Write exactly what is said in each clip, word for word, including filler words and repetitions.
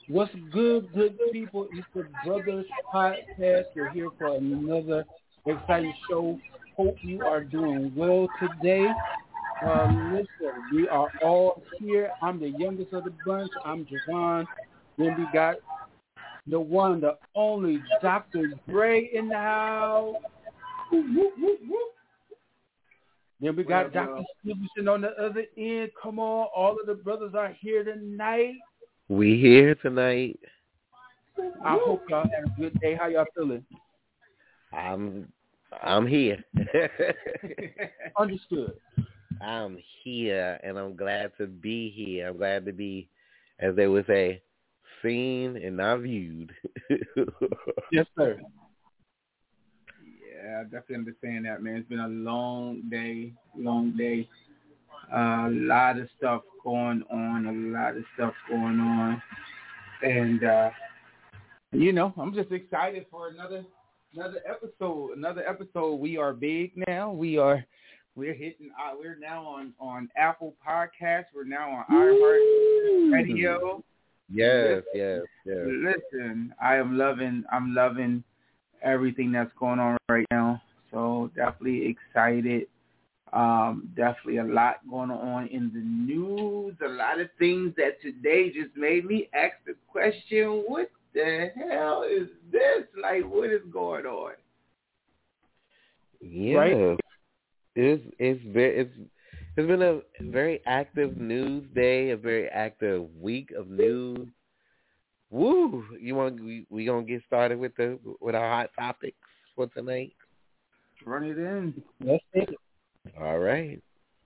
What's good, good people? It's the Brothers Podcast. We're here for another exciting show. Hope you are doing well today. Uh, listen, we are all here. I'm the youngest of the bunch. I'm Javon. Then we got the one, the only Doctor Gray in the house. Woo, woo, woo, woo. Then we got Doctor Stevenson on the other end. Come on, all of the brothers are here tonight. We here tonight. I hope y'all had a good day. How y'all feeling? I'm I'm here. Understood. I'm here, and I'm glad to be here. I'm glad to be, as they would say, seen and not viewed. Yes, sir. Yeah, I definitely understand that, man. It's been a long day, long day. Uh, a lot of stuff going on, a lot of stuff going on. And, uh, you know, I'm just excited for another another episode. Another episode. We are big now. We are, we're hitting, uh, we're now on, on Apple Podcasts. We're now on iHeart Radio. Yes, Listen, yes, yes. Listen, I am loving, I'm loving everything that's going on right now. So definitely excited. Um, definitely a lot going on in the news. A lot of things that today just made me ask the question, what the hell is this? Like, what is going on? Yeah. Right? It's it's very it's it's been a very active news day, a very active week of news. Woo! You want we we gonna get started with the with our hot topics for tonight? Run it in. Let's take it. All right.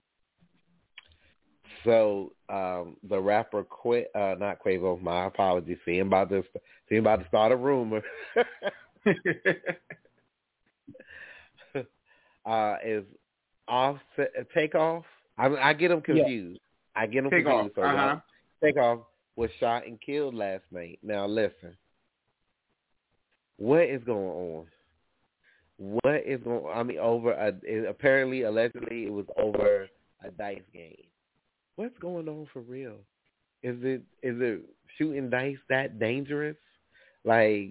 So um, the rapper Qu- uh, not Quavo, my apologies. See him about to see him about to start a rumor. uh, is off take off? I, I get them confused. Yeah. I get them take confused. Off. So uh-huh. Take Off was shot and killed last night. Now listen, what is going on? What is going? I mean, over a it, apparently, allegedly, it was over a dice game. What's going on for real? Is it is it shooting dice that dangerous? Like,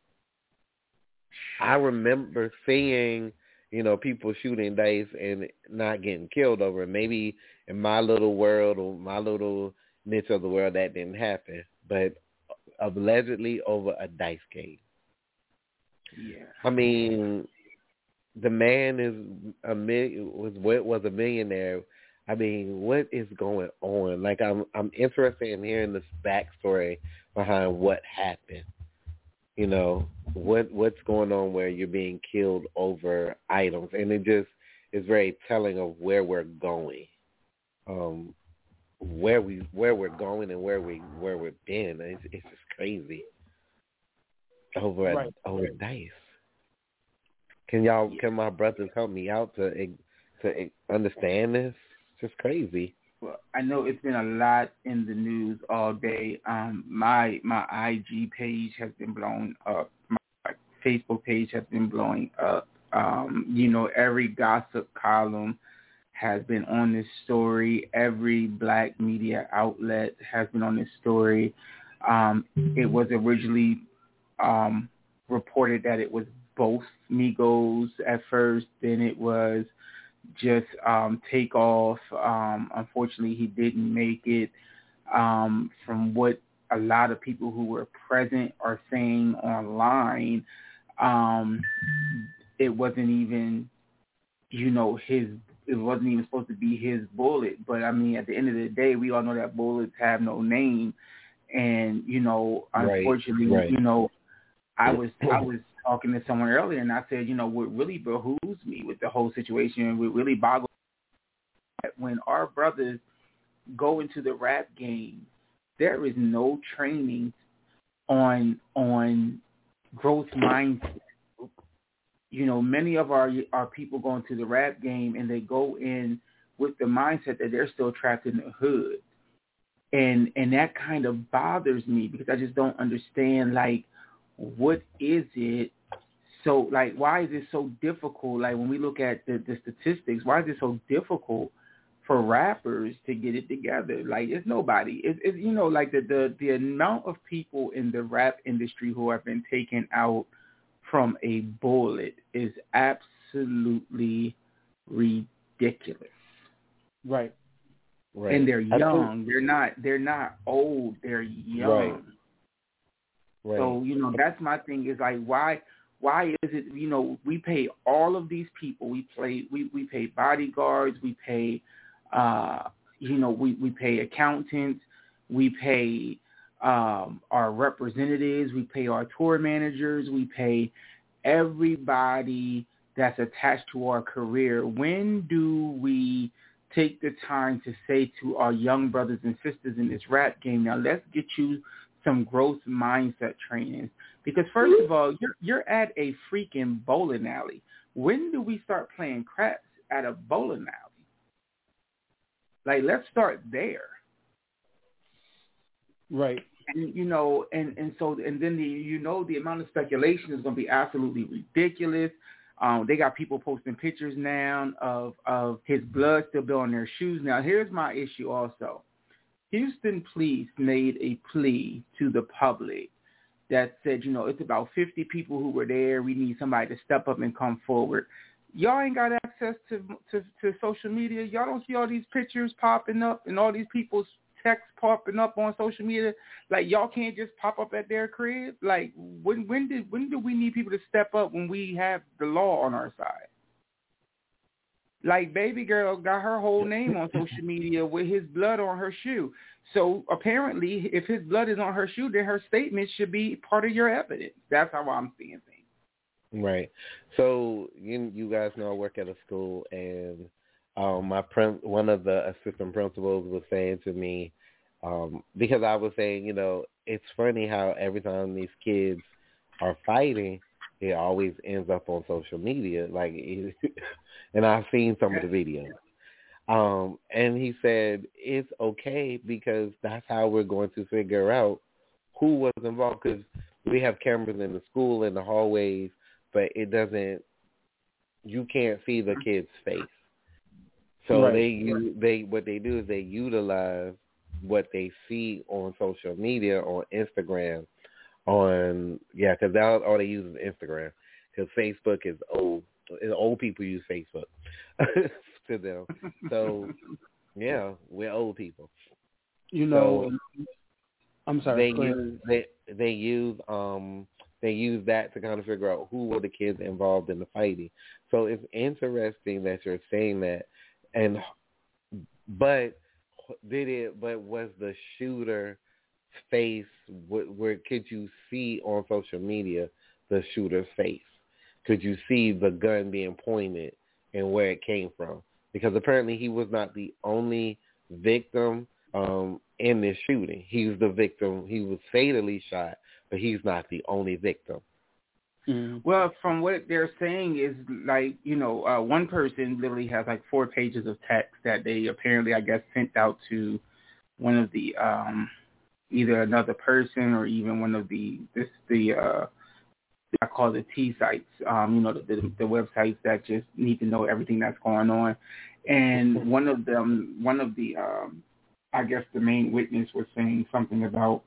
I remember seeing, you know, people shooting dice and not getting killed over it. Maybe in my little world or my little niche of the world that didn't happen, but allegedly over a dice game. Yeah. I mean, the man is a mil- was was a millionaire. I mean, what is going on? Like, I'm I'm interested in hearing this backstory behind what happened. You know, what what's going on where you're being killed over items, and it just is very telling of where we're going, um, where we where we're going and where we where we've been. It's, it's just crazy over Right. a, over dice. Can y'all, can my brothers help me out to to understand this? It's just crazy. Well, I know it's been a lot in the news all day. Um, my my I G page has been blown up. My Facebook page has been blowing up. Um, you know, every gossip column has been on this story. Every black media outlet has been on this story. Um, it was originally um, reported that it was both Migos at first, then it was just um, Takeoff. Um, unfortunately, he didn't make it. Um, from what a lot of people who were present are saying online, um, it wasn't even, you know, his, it wasn't even supposed to be his bullet. But, I mean, at the end of the day, we all know that bullets have no name. And, you know, unfortunately, right, right. you know, I was I was talking to someone earlier, and I said, you know, what really behooves me with the whole situation, what really boggles me, when our brothers go into the rap game, there is no training on on growth mindset. You know, many of our our people go into the rap game, and they go in with the mindset that they're still trapped in the hood, and and that kind of bothers me because I just don't understand, like, what is it? So, like, why is it so difficult? Like, when we look at the, the statistics, why is it so difficult for rappers to get it together. Like, it's nobody. It's, it's you know, like the, the, the amount of people in the rap industry who have been taken out from a bullet is absolutely ridiculous. Right. Right. And they're young. Absolutely. They're not they're not old. They're young. Right. Right. So, you know, that's my thing is like, why why is it, you know, we pay all of these people. We play we, we pay bodyguards, we pay uh you know, we, we pay accountants, we pay um our representatives, we pay our tour managers, we pay everybody that's attached to our career. When do we take the time to say to our young brothers and sisters in this rap game, now let's get you some growth mindset training? Because first of all, you're you're at a freaking bowling alley. When do we start playing craps at a bowling alley? Like, let's start there. Right. And, you know, and, and so, and then the, you know, the amount of speculation is going to be absolutely ridiculous. Um, they got people posting pictures now of, of his blood still be on their shoes. Now, here's my issue also. Houston Police made a plea to the public that said, you know, it's about fifty people who were there. We need somebody to step up and come forward. Y'all ain't got access to, to, to social media. Y'all don't see all these pictures popping up and all these people's texts popping up on social media. Like, y'all can't just pop up at their crib. Like, when when did when do we need people to step up when we have the law on our side? Like, baby girl got her whole name on social media with his blood on her shoe. So apparently, if his blood is on her shoe, then her statement should be part of your evidence. That's how I'm seeing things. Right. So you you guys know I work at a school, and um, my prin- one of the assistant principals was saying to me, um, because I was saying, you know, it's funny how every time these kids are fighting, it always ends up on social media. Like, it, and I've seen some of the videos. Um, and he said it's okay because that's how we're going to figure out who was involved, because we have cameras in the school, in the hallways, but it doesn't, you can't see the kid's face. So Right. they, they, what they do is they utilize what they see on social media, on Instagram, on, yeah, because all they use is Instagram, because Facebook is old. Old people use Facebook to them. So, yeah, we're old people. You know, so I'm sorry. They use, they, they use, um, they use that to kind of figure out who were the kids involved in the fighting. So it's interesting that you're saying that. And, but did it, but was the shooter face, where, where could you see on social media the shooter's face? Could you see the gun being pointed and where it came from? Because apparently he was not the only victim um, in this shooting. He was the victim. He was fatally shot, but he's not the only victim. Mm-hmm. Well, from what they're saying is, like, you know, uh, one person literally has like four pages of text that they apparently, I guess, sent out to one of the um, either another person or even one of the this the uh, I call the T sites, um, you know, the, the, the websites that just need to know everything that's going on. And one of them, one of the, um, I guess the main witness was saying something about,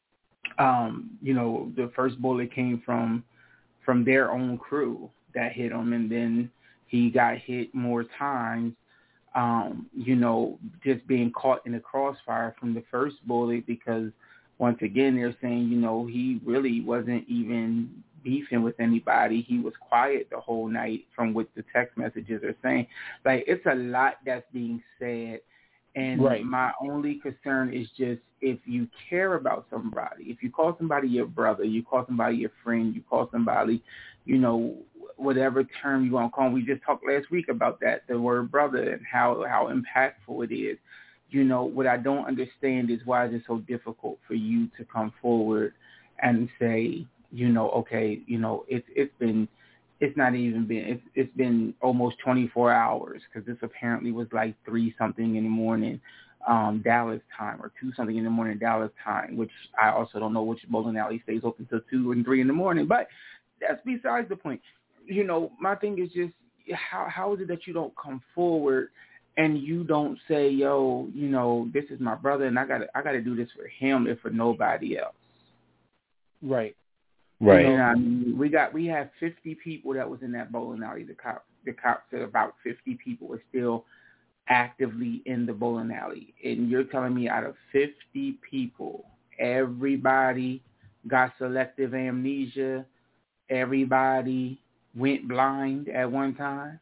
um, you know, the first bullet came from from their own crew that hit him, and then he got hit more times, um, you know, just being caught in the crossfire from the first bullet, because once again, they're saying, you know, he really wasn't even beefing with anybody. He was quiet the whole night from what the text messages are saying. Like, it's a lot that's being said. And right. my only concern is just, if you care about somebody, if you call somebody your brother, you call somebody your friend, you call somebody, you know, whatever term you want to call them. We just talked last week about that, the word brother, and how, how impactful it is. You know, what I don't understand is why is it so difficult for you to come forward and say, you know, okay, you know, it's it's been, it's not even been, it's it's been almost twenty-four hours, because this apparently was like three something in the morning, um, Dallas time, or two something in the morning Dallas time, which I also don't know which bowling alley stays open till two and three in the morning, but that's besides the point. You know, my thing is just, how how is it that you don't come forward and you don't say, yo, you know, this is my brother, and I got I got to do this for him and for nobody else. Right. Right. You know, I mean, we got we have fifty people that was in that bowling alley. The cop the cops said about fifty people were still actively in the bowling alley, and you're telling me out of fifty people, everybody got selective amnesia, everybody went blind at one time?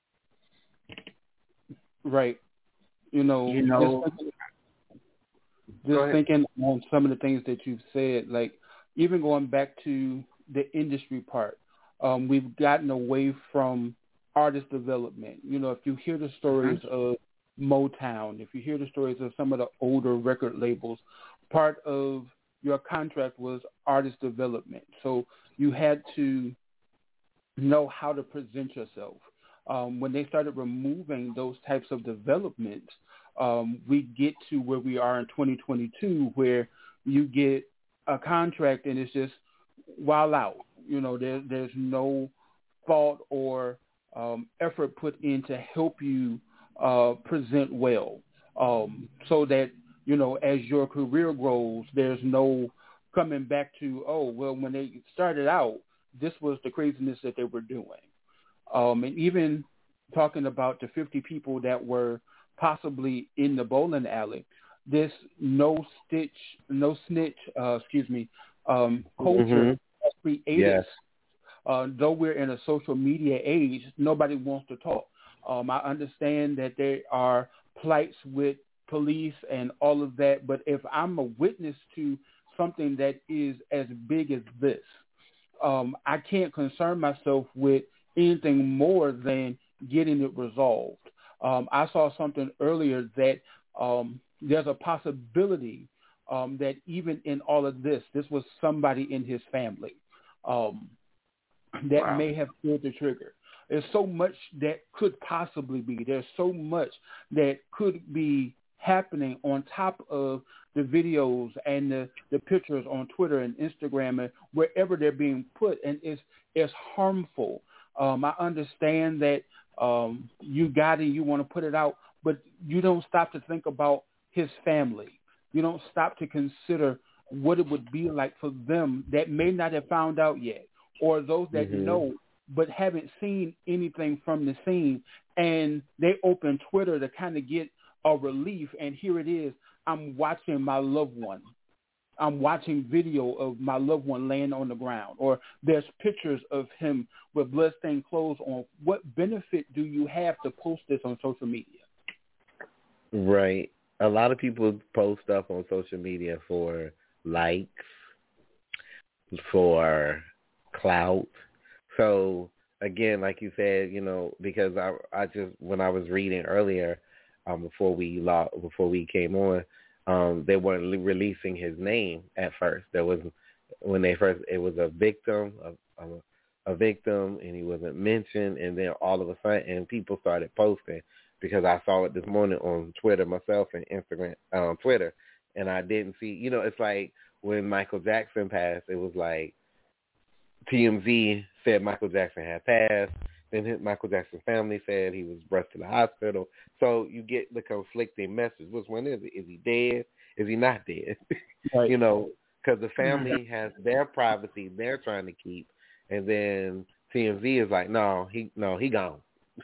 Right. You know, You know, just thinking, just thinking on some of the things that you've said, like even going back to the industry part, um, we've gotten away from artist development. You know, if you hear the stories mm-hmm. of Motown, if you hear the stories of some of the older record labels, part of your contract was artist development. So you had to know how to present yourself. Um, when they started removing those types of developments, um, we get to where we are in twenty twenty-two, where you get a contract and it's just wild out. You know, there, there's no thought or um, effort put in to help you uh, present well, um, so that, you know, as your career grows, there's no coming back to, oh, well, when they started out, this was the craziness that they were doing. Um, and even talking about the fifty people that were possibly in the bowling alley, this no stitch, no snitch, uh, excuse me, um, culture mm-hmm. created. Yes. Uh, though we're in a social media age, nobody wants to talk. Um, I understand that there are plights with police and all of that, but if I'm a witness to something that is as big as this, um, I can't concern myself with anything more than getting it resolved. Um, I saw something earlier that um, there's a possibility um, that even in all of this, this was somebody in his family um, that wow. may have pulled the trigger. There's so much that could possibly be. There's so much that could be happening on top of the videos and the, the pictures on Twitter and Instagram and wherever they're being put, and it's it's harmful. Um, I understand that um, you got it, you want to put it out, but you don't stop to think about his family. You don't stop to consider what it would be like for them that may not have found out yet, or those that mm-hmm. know but haven't seen anything from the scene, and they open Twitter to kind of get a relief, and here it is. I'm watching my loved one. I'm watching video of my loved one laying on the ground, or there's pictures of him with bloodstained clothes on. What benefit do you have to post this on social media? Right. A lot of people post stuff on social media for likes, for clout. So, again, like you said, you know, because I I just, when I was reading earlier, um, before we before we came on, um, they weren't releasing his name at first. There was, when they first, it was a victim, a, a, a victim, and he wasn't mentioned, and then all of a sudden, and people started posting, because I saw it this morning on Twitter myself and Instagram, um, Twitter, and I didn't see, you know, it's like when Michael Jackson passed, it was like T M Z said Michael Jackson had passed. Then his, Michael Jackson's family said he was rushed to the hospital. So you get the conflicting message. Which one is it? Is he dead? Is he not dead? Right. You know, because the family has their privacy they're trying to keep, and then T M Z is like, no, he no, he gone.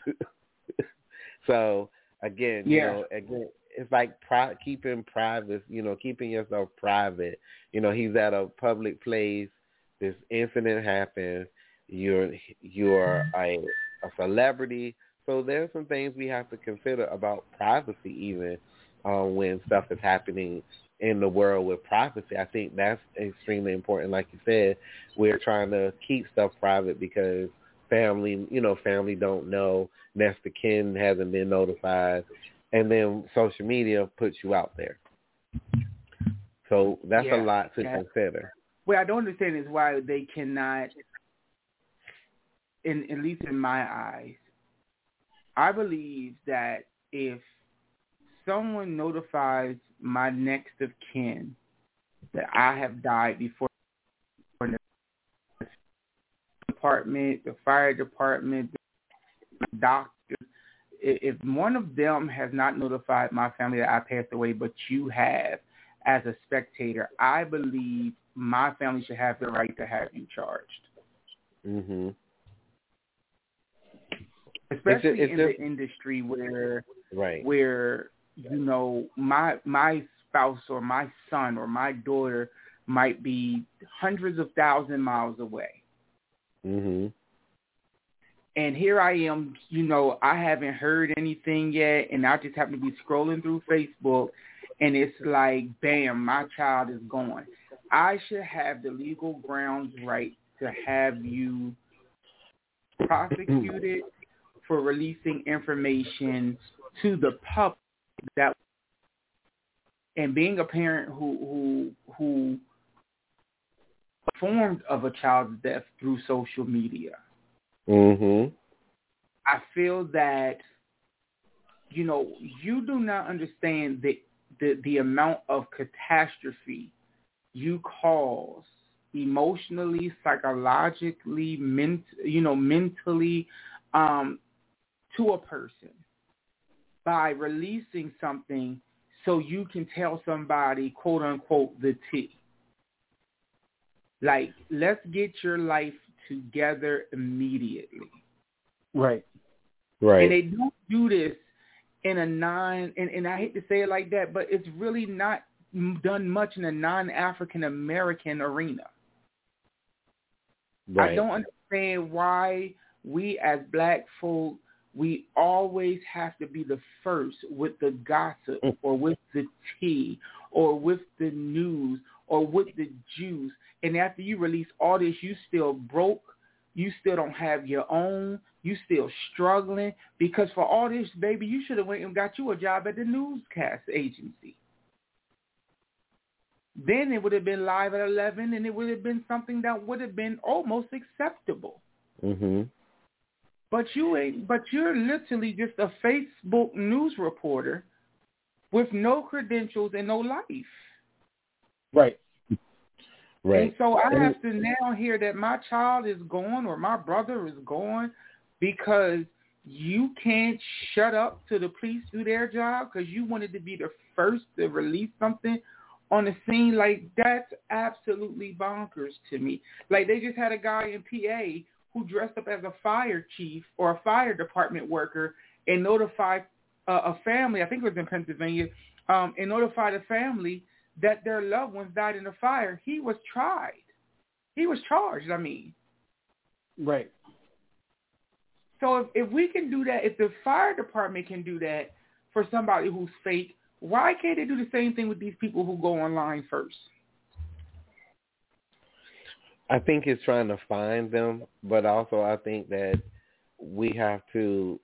So again, yeah. you know, again, it's like pri- keeping private, you know, keeping yourself private. You know, he's at a public place. This incident happened. You're you're a, a celebrity, so there's some things we have to consider about privacy, even uh, when stuff is happening in the world with privacy. I think that's extremely important. Like you said, we're trying to keep stuff private because family, you know, family don't know, next of kin hasn't been notified, and then social media puts you out there. So that's yeah, a lot to yeah. consider. What I don't understand is why they cannot, in at least in my eyes, I believe that if someone notifies my next of kin that I have died before the department, the fire department, the doctor, if one of them has not notified my family that I passed away, but you have as a spectator, I believe my family should have the right to have you charged. Mm-hmm. Especially it's, it's in just, the industry where, right. where you know, my my spouse or my son or my daughter might be hundreds of thousand miles away. Mm-hmm. And here I am, you know, I haven't heard anything yet, and I just happen to be scrolling through Facebook, and it's like, bam, my child is gone. I should have the legal grounds right to have you prosecuted for releasing information to the public. That and being a parent who who who informed of a child's death through social media. Mm-hmm. I feel that, you know, you do not understand the the, the amount of catastrophe you cause emotionally, psychologically, ment, you know, mentally um, to a person by releasing something so you can tell somebody, quote unquote, the tea. Like, let's get your life together immediately. Right. Right. And they don't do this in a non, and, and I hate to say it like that, but it's really not done much in a non-African American arena. Right. I don't understand why we as black folk, we always have to be the first with the gossip or with the tea or with the news or with the juice. And after you release all this, you still broke. You still don't have your own. You still struggling. Because for all this, baby, you should have went and got you a job at the newscast agency. Then it would have been live at eleven, and it would have been something that would have been almost acceptable. Mm-hmm. But you ain't. But you're literally just a Facebook news reporter with no credentials and no life. Right. Right. And so I have to now hear that my child is gone or my brother is gone because you can't shut up to the police do their job because you wanted to be the first to release something on the scene. Like, that's absolutely bonkers to me. Like, they just had a guy in P A who dressed up as a fire chief or a fire department worker and notified uh, a family, I think it was in Pennsylvania, um, and notified a family that their loved ones died in a fire. He was tried. He was charged, I mean. Right. So if, if we can do that, if the fire department can do that for somebody who's fake, why can't they do the same thing with these people who go online first? I think it's trying to find them, but also I think that we have to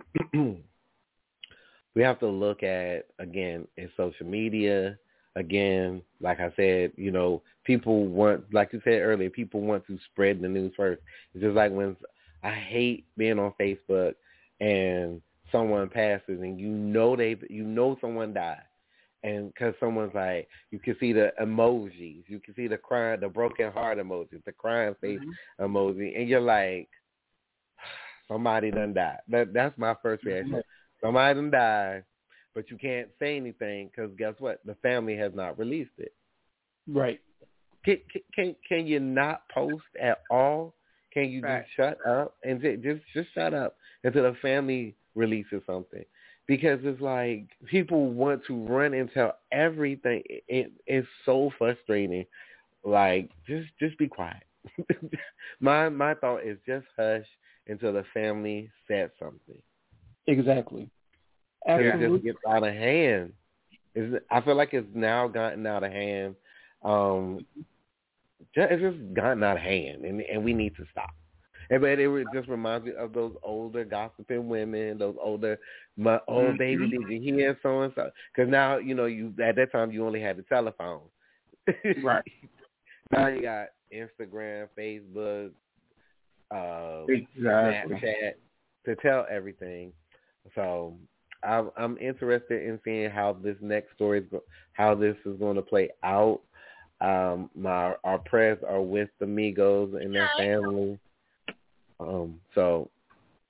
we have to look at, again, in social media, again, like I said, you know, people want, like you said earlier, people want to spread the news first. It's just like when I hate being on Facebook and someone passes and you know they, you know someone died. And because someone's like, you can see the emojis, you can see the crying, the broken heart emojis, the crying face mm-hmm. emoji, and you're like, somebody done died. That that's my first reaction. Mm-hmm. Somebody done died, but you can't say anything because guess what? The family has not released it. Right. Can can can you not post at all? Can you right. just shut up and just just shut up until the family releases something? Because it's like people want to run and tell everything. It, it's so frustrating. Like, just just be quiet. my my thought is just hush until the family said something. Exactly. Absolutely. It just gets out of hand. It's, I feel like it's now gotten out of hand. Um, just, it's just gotten out of hand, and and we need to stop. And, but it just reminds me of those older gossiping women, those older, my old mm-hmm. baby, did you hear so and so? Because now, you know, you at that time you only had the telephone. Right. Now you got Instagram, Facebook, uh, exactly. Snapchat to tell everything. So I'm, I'm interested in seeing how this next story is, go- how this is going to play out. Um, my our prayers are with the Migos and their family. Um, so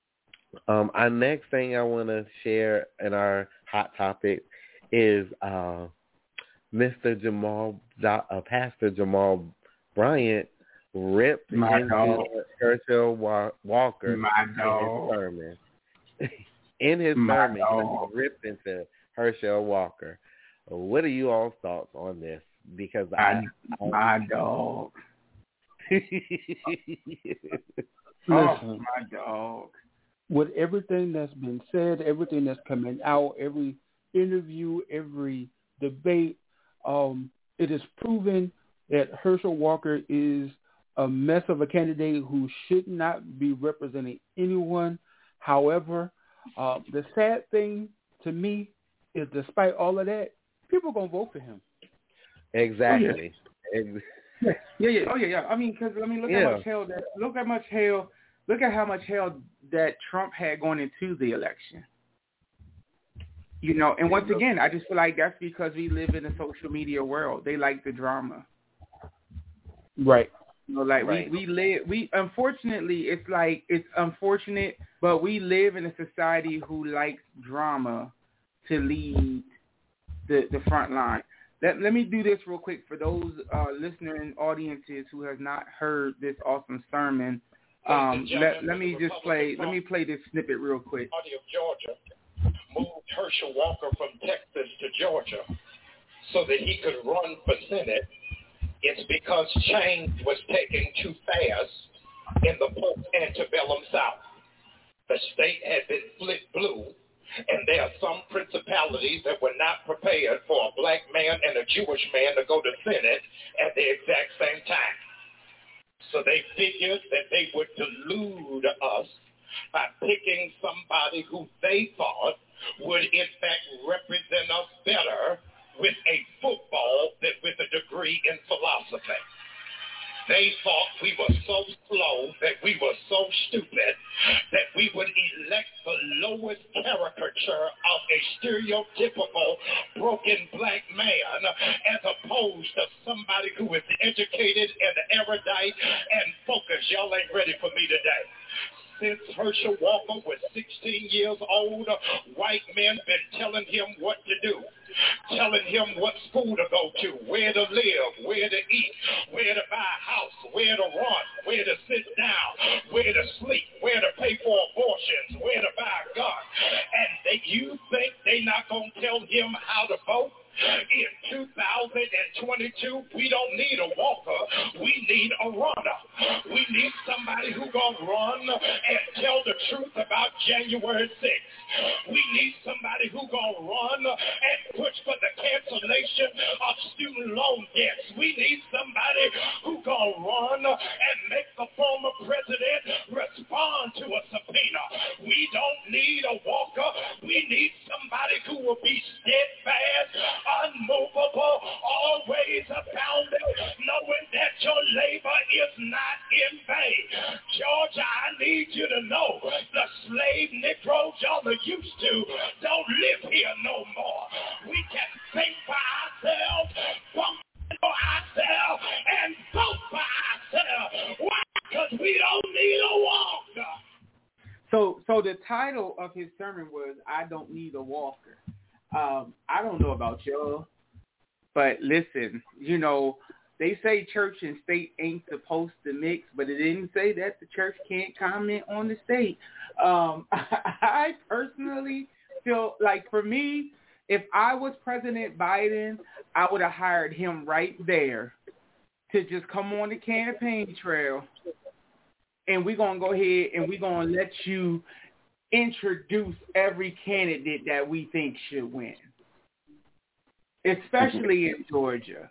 Um, our next thing I want to share in our hot topic is uh, Mister Jamal, uh, Pastor Jamal Bryant ripped My into dog. Herschel Walker My in dog. his sermon. in his My sermon, dog. he ripped into Herschel Walker. What are you all's thoughts on this? Because my, I, I my dog. Listen, oh, my dog. With everything that's been said, everything that's coming out, every interview, every debate, um, it is proven that Herschel Walker is a mess of a candidate who should not be representing anyone. However, uh, the sad thing to me is despite all of that, people are going to vote for him. Exactly. Oh, yeah. yeah, yeah. Oh, yeah, yeah. I mean, because, I mean, look yeah. how much hell that, look how much hell, look at how much hell that Trump had going into the election. You know, and once again, I just feel like that's because we live in a social media world. They like the drama. Right. You know, like right. we, we live, we, unfortunately, it's like, it's unfortunate, but we live in a society who likes drama to lead the, the front line. Let, let me do this real quick for those uh, listening audiences who have not heard this awesome sermon. Um, let, let me just play, let me play this snippet real quick. Party of Georgia moved Herschel Walker from Texas to Georgia so that he could run for Senate. It's because change was taken too fast in the post-antebellum South. The state had been split blue, and there are some principalities that were not prepared for a black man and a Jewish man to go to Senate at the exact same time. So they figured that they would delude us by picking somebody who they thought would in fact represent us better with a football than with a degree in philosophy. They thought we were so slow, that we were so stupid, that we would elect the lowest caricature of a stereotypical broken black man as opposed to somebody who is educated and erudite and focused. Y'all ain't ready for me today. Since Herschel Walker was sixteen years old, white men been telling him what to do, telling him what school to go to, where to live, where to eat, where to buy a house, where to run, where to sit down, where to sleep, where to pay for abortions, where to buy a gun. And they, you think they not going to tell him how to vote? In two thousand twenty-two, we don't need a walker. We need a runner. We need somebody who gonna run and tell the truth about January sixth. We need somebody who gonna run and push for the cancellation of student loan debts. We need somebody who gonna run and make the former president respond to a subpoena. We don't need a walker. We need somebody who will be steadfast, unmovable, always abounding, knowing that your labor is not in vain. Georgia, I need you to know the slave Negroes y'all are used to don't live here no more. We can think for ourselves, vote for ourselves, and vote for ourselves. Why? Because we don't need a walker. So, so the title of his sermon was, I Don't Need a Walker. Um, I don't know about y'all, but listen, you know, they say church and state ain't supposed to mix, but it didn't say that the church can't comment on the state. Um, I personally feel like, for me, if I was President Biden, I would have hired him right there to just come on the campaign trail, and we're going to go ahead and we're going to let you introduce every candidate that we think should win, especially in Georgia.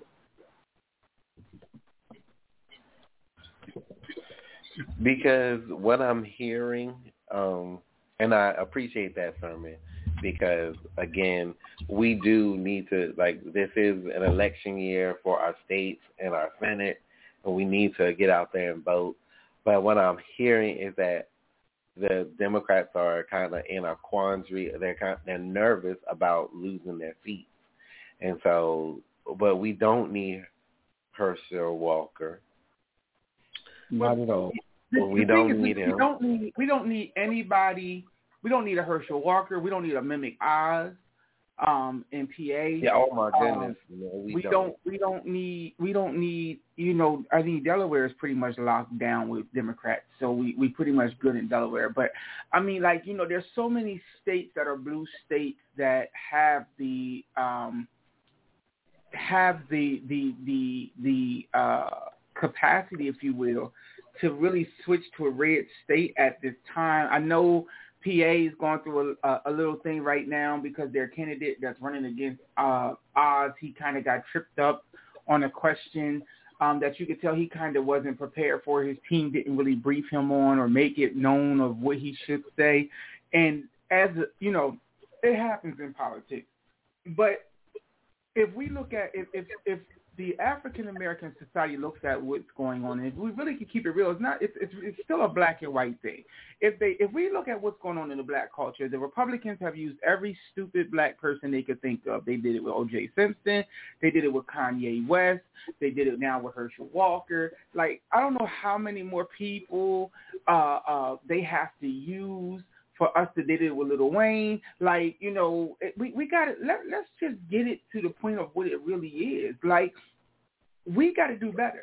Because what I'm hearing, um, and I appreciate that sermon, because, again, we do need to, like, this is an election year for our states and our Senate, and we need to get out there and vote. But what I'm hearing is that the Democrats are kind of in a quandary. They're kind of, they're nervous about losing their seats. And so, but we don't need Herschel Walker. Not at all. the, we the don't thing is, need we, him. we don't need we don't need anybody. We don't need a Herschel Walker. We don't need a Mimic Oz um, in P A. Yeah. Oh my goodness. Um, no, we, we don't. don't. We don't need. We don't need. You know, I think Delaware is pretty much locked down with Democrats, so we we pretty much good in Delaware. But I mean, like you know, there's so many states that are blue states that have the um, have the the the the uh, capacity, if you will, to really switch to a red state at this time. I know P A is going through a, a little thing right now because their candidate that's running against uh, Oz, he kind of got tripped up on a question um, that you could tell he kind of wasn't prepared for. His team didn't really brief him on or make it known of what he should say. And as a, you know, it happens in politics. But if we look at if if, if the African American society looks at what's going on, and if we really can keep it real, it's not it's, it's it's still a black and white thing. If they if we look at what's going on in the black culture, the Republicans have used every stupid black person they could think of. They did it with O J Simpson, they did it with Kanye West, they did it now with Herschel Walker. Like I don't know how many more people uh, uh, they have to use for us to did it with Lil Wayne. Like, you know, we, we got to, let, let's just get it to the point of what it really is. Like, we got to do better.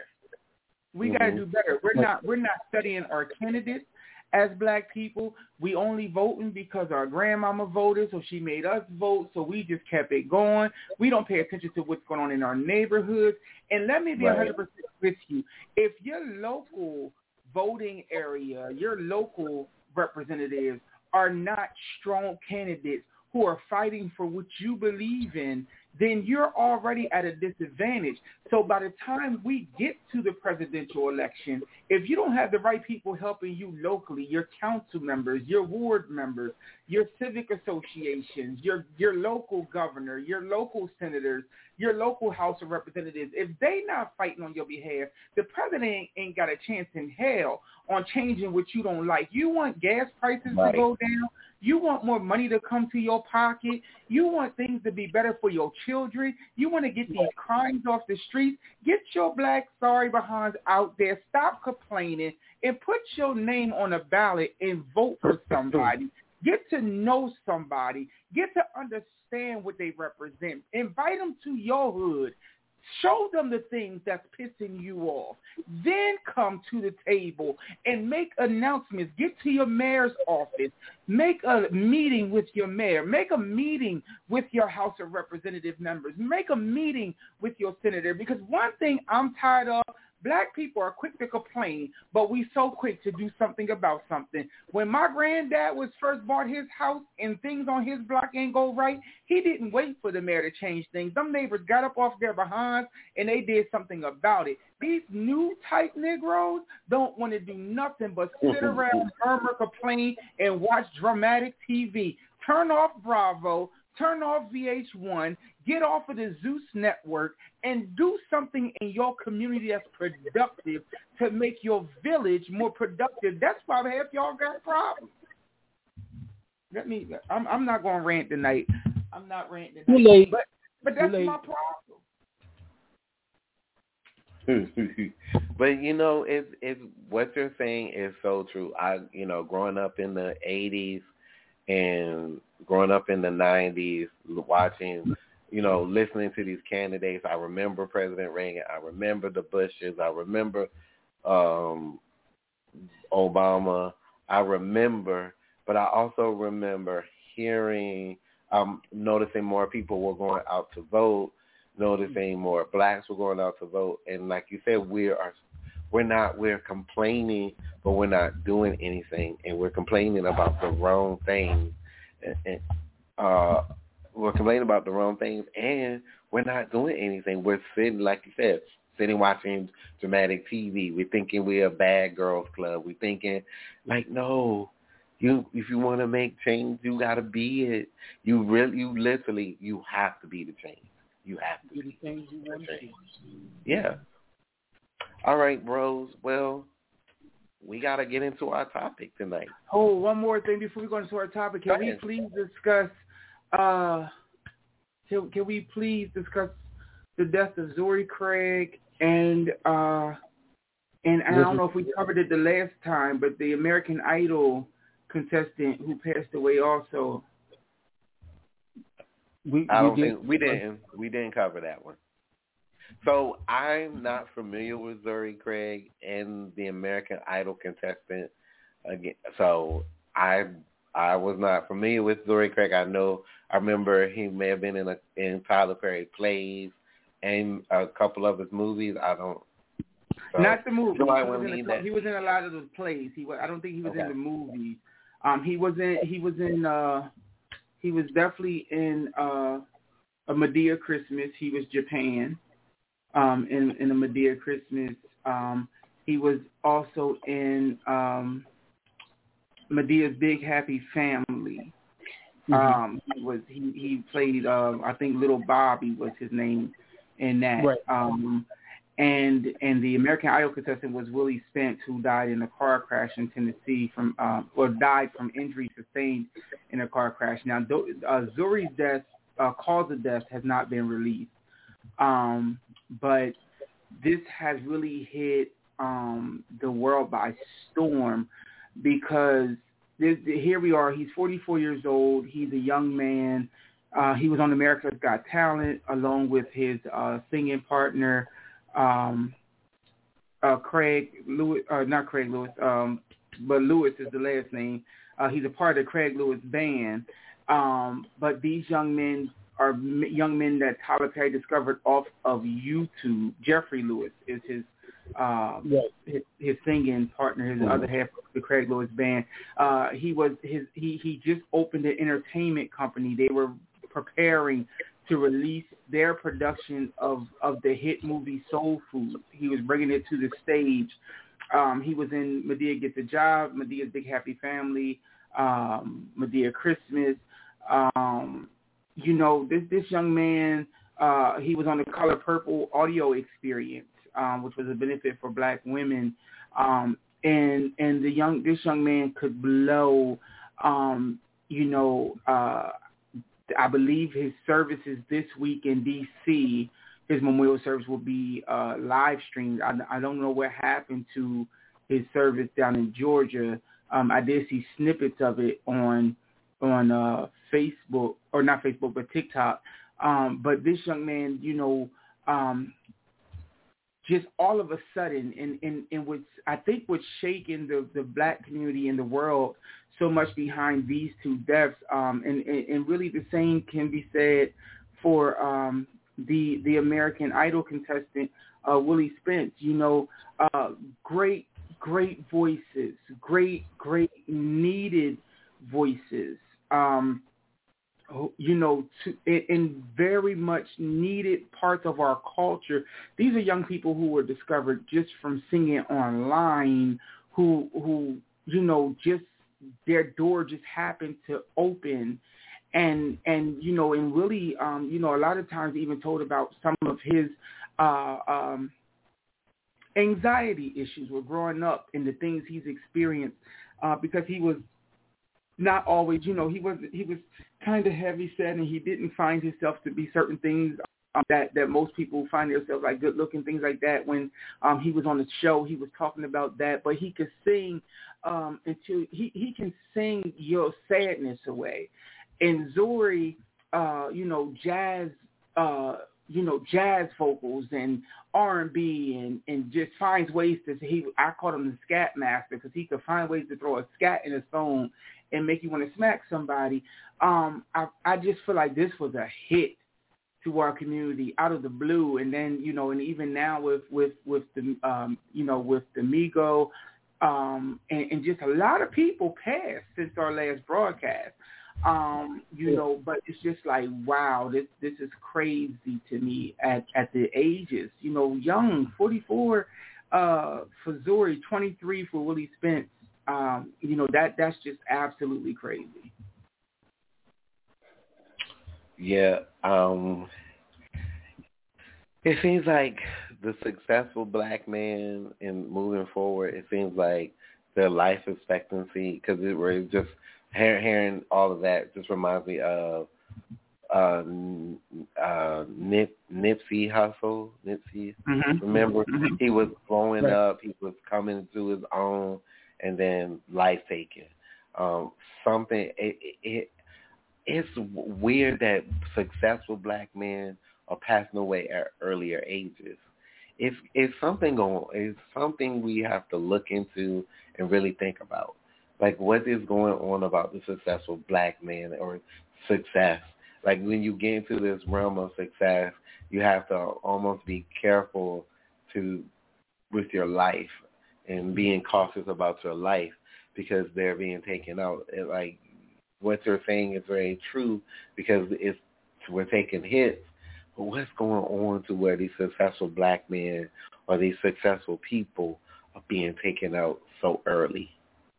We mm-hmm. got to do better. We're not, we're not studying our candidates as black people. We only voting because our grandmama voted, so she made us vote, so we just kept it going. We don't pay attention to what's going on in our neighborhoods. And let me be right. one hundred percent with you. If your local voting area, your local representatives are not strong candidates who are fighting for what you believe in, then you're already at a disadvantage. So by the time we get to the presidential election, if you don't have the right people helping you locally, your council members, your ward members, your civic associations, your your local governor, your local senators, your local House of Representatives, if they not fighting on your behalf, the president ain't, ain't got a chance in hell on changing what you don't like. You want gas prices right. to go down. You want more money to come to your pocket. You want things to be better for your children. You want to get these crimes off the streets. Get your black sorry behinds out there. Stop complaining and put your name on a ballot and vote for somebody. Get to know somebody. Get to understand what they represent. Invite them to your hood. Show them the things that's pissing you off. Then come to the table and make announcements. Get to your mayor's office. Make a meeting with your mayor. Make a meeting with your House of Representative members. Make a meeting with your senator. Because one thing I'm tired of, black people are quick to complain, but we so quick to do something about something. When my granddad was first bought his house and things on his block ain't go right, he didn't wait for the mayor to change things. Them neighbors got up off their behinds and they did something about it. These new type Negroes don't want to do nothing but sit around, murmur, complain, and watch dramatic T V. Turn off Bravo. Turn off V H one, get off of the Zeus network, and do something in your community that's productive to make your village more productive. That's why half y'all got problems. Let me. I'm. I'm not going to rant tonight. I'm not ranting tonight. Too late. But but that's Too late. my problem. But you know, it's it's what you're saying is so true. I you know, growing up in the eighties. And growing up in the nineties, watching, you know, listening to these candidates, I remember President Reagan. I remember the Bushes. I remember um, Obama. I remember, but I also remember hearing, um, noticing more people were going out to vote, noticing more blacks were going out to vote. And like you said, we are We're not, we're complaining, but we're not doing anything. And we're complaining about the wrong things. And, and uh, we're complaining about the wrong things, and we're not doing anything. We're sitting, like you said, sitting watching dramatic T V. We're thinking we're a bad girls club. We're thinking, like, no, you if you want to make change, you got to be it. You really, you literally, you have to be the change. You have to be the change you want to see. Yeah. All right, bros. Well, we got to get into our topic tonight. Oh, one more thing before we go into our topic. Can we please discuss, uh, can, can we please discuss the death of Zori Craig and uh, And I don't know if we covered it the last time, but the American Idol contestant who passed away also. We, I we don't did. think we didn't. We didn't cover that one. So I'm not familiar with Zuri Craig and the American Idol contestant. Again, so I I was not familiar with Zuri Craig. I know I remember he may have been in a in Tyler Perry plays and a couple of his movies. I don't. So, Not the movie. He was, in a, that. he was in a lot of the plays. He was. I don't think he was Okay. in the movies. Um, he was in. He was in. Uh, he was definitely in uh, a Medea Christmas. He was Japan. Um, in in a Medea Christmas. Um, he was also in um, Medea's Big Happy Family. Mm-hmm. Um, he was. He he played. Uh, I think Little Bobby was his name in that. Right. Um, And and the American Idol contestant was Willie Spence, who died in a car crash in Tennessee from, um, or died from injuries sustained in a car crash. Now, uh, Zuri's death, uh, cause of death, has not been released, um, but this has really hit um, the world by storm because this, here we are. He's forty-four years old. He's a young man. Uh, he was on America's Got Talent along with his uh, singing partner. Um, uh, Craig Lewis, uh, not Craig Lewis, um, but Lewis is the last name. Uh, he's a part of the Craig Lewis band. Um, but these young men are m- young men that Tyler Perry discovered off of YouTube. Jeffrey Lewis is his uh, right. his, his singing partner, his mm-hmm. other half of the Craig Lewis band. Uh, he was his he he just opened an entertainment company. They were preparing to release their production of, of the hit movie Soul Food. He was bringing it to the stage. Um, he was in Medea Gets a Job, Medea's Big Happy Family, um, Medea Christmas. Um, you know, this this young man, uh, he was on the Color Purple audio experience, um, which was a benefit for black women. Um, and and the young this young man could blow, um, you know, uh, I believe his services this week in D C, his memorial service will be uh, live streamed. I, I don't know what happened to his service down in Georgia. Um, I did see snippets of it on on uh, Facebook, or not Facebook, but TikTok. Um, but this young man, you know, um, just all of a sudden, and and and what's I think what's shaking the, the black community in the world so much behind these two deaths, um, and, and, and really the same can be said for um, the the American Idol contestant, uh, Willie Spence. You know, uh, great, great voices, great, great needed voices, um, you know, to, in very much needed parts of our culture. These are young people who were discovered just from singing online, who, who you know, just their door just happened to open, and and you know, and really, um, you know, a lot of times even told about some of his uh, um, anxiety issues with growing up and the things he's experienced, uh, because he was not always, you know, he was he was kind of heavy set, and he didn't find himself to be certain things um, that that most people find themselves like good looking, things like that. When um, he was on the show, he was talking about that, but he could sing um, until he he can sing your sadness away. And Zuri, uh, you know, jazz, uh, you know, jazz vocals and R and B, and and just finds ways to he. I called him the scat master because he could find ways to throw a scat in a song and make you want to smack somebody. Um, I, I just feel like this was a hit to our community out of the blue. And then, you know, and even now with, with, with the, um, you know, with the Migo, um, and, and just a lot of people passed since our last broadcast, um, you know, but it's just like, wow, this, this is crazy to me at, at the ages, you know, young, forty-four uh, for Zuri, twenty-three for Willie Spence. Um, you know, that that's just absolutely crazy. Yeah. Um, it seems like the successful black man in moving forward, it seems like their life expectancy, because it was just hearing, hearing all of that just reminds me of uh, uh, Nip, Nipsey Hussle. Nipsey, mm-hmm. remember mm-hmm. he was blowing right. up. He was coming to his own, and then life taken. Um, something. It, it it's weird that successful black men are passing away at earlier ages. If it's something going, it's something we have to look into and really think about. Like, what is going on about the successful black man or success? Like, when you get into this realm of success, you have to almost be careful to with your life and being cautious about your life because they're being taken out. It, like, what you're saying is very true because it's we're taking hits. But what's going on to where these successful black men or these successful people are being taken out so early?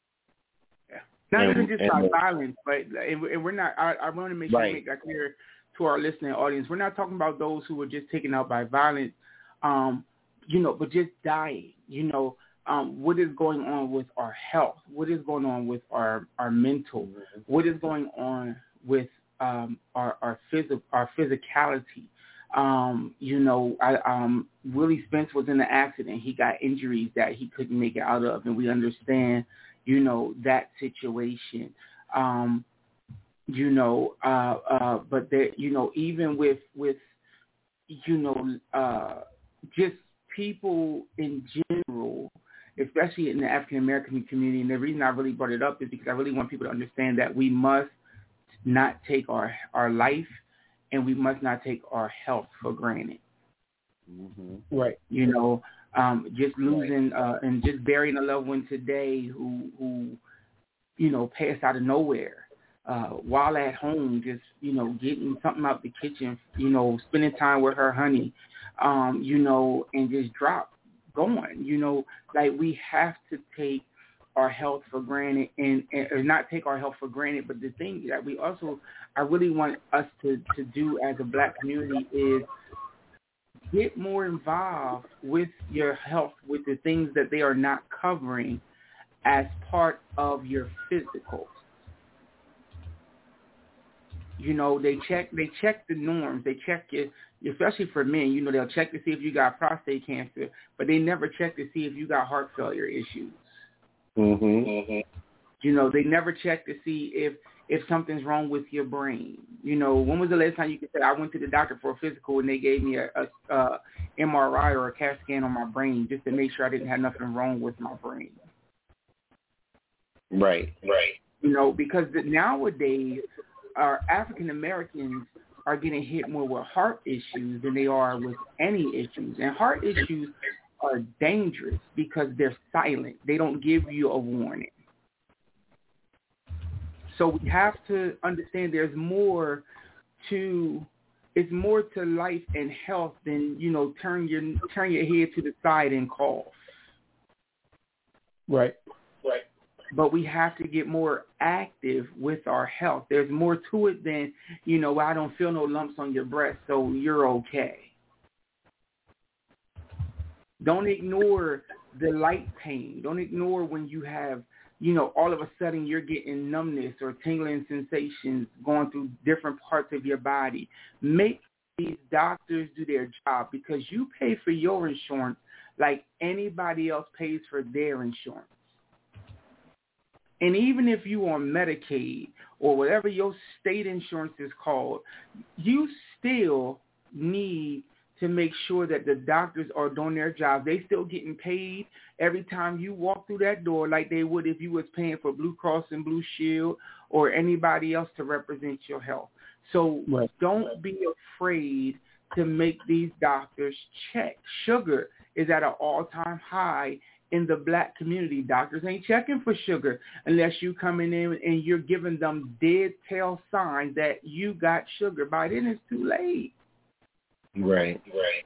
Not and, even just and, by violence, but and we're not. I, I want to make sure right. to make that clear to our listening audience. We're not talking about those who were just taken out by violence, um, you know, but just dying. You know, um, what is going on with our health? What is going on with our our mental? Mm-hmm. What is going on with um, our our phys- our physicality? Um, you know, I, um, Willie Spence was in an accident. He got injuries that he couldn't make it out of, and we understand. You know, that situation, um, you know, uh, uh, but there, you know, even with, with, you know, uh, just people in general, especially in the African-American community. And the reason I really brought it up is because I really want people to understand that we must not take our, our life and we must not take our health for granted. Mm-hmm. Right. You know, Um, just losing uh, and just burying a loved one today who, who you know, passed out of nowhere uh, while at home, just, you know, getting something out the kitchen, you know, spending time with her honey, um, you know, and just drop going, you know, like we have to take our health for granted and, and or not take our health for granted. But the thing that we also, I really want us to, to do as a black community is get more involved with your health, with the things that they are not covering as part of your physical. You know, they check they check the norms. They check it, especially for men. You know, they'll check to see if you got prostate cancer, but they never check to see if you got heart failure issues. Mm-hmm. Mm-hmm. You know, they never check to see if if something's wrong with your brain. You know, when was the last time you could say, I went to the doctor for a physical and they gave me a, a, a M R I or a CAT scan on my brain just to make sure I didn't have nothing wrong with my brain? Right, right. You know, because the, nowadays, our African Americans are getting hit more with heart issues than they are with any issues. And heart issues are dangerous because they're silent. They don't give you a warning. So we have to understand there's more to, it's more to life and health than, you know, turn your turn your head to the side and cough. Right. Right. But we have to get more active with our health. There's more to it than, you know, I don't feel no lumps on your breast, so you're okay. Don't ignore the light pain. Don't ignore when you have, you know, all of a sudden you're getting numbness or tingling sensations going through different parts of your body. Make these doctors do their job because you pay for your insurance like anybody else pays for their insurance. And even if you're on Medicaid or whatever your state insurance is called, you still need to make sure that the doctors are doing their job. They still getting paid every time you walk through that door like they would if you was paying for Blue Cross and Blue Shield or anybody else to represent your health. So right. Don't be afraid to make these doctors check. Sugar is at an all-time high in the black community. Doctors ain't checking for sugar unless you coming in and you're giving them dead tail signs that you got sugar. By then it's too late. Right, right.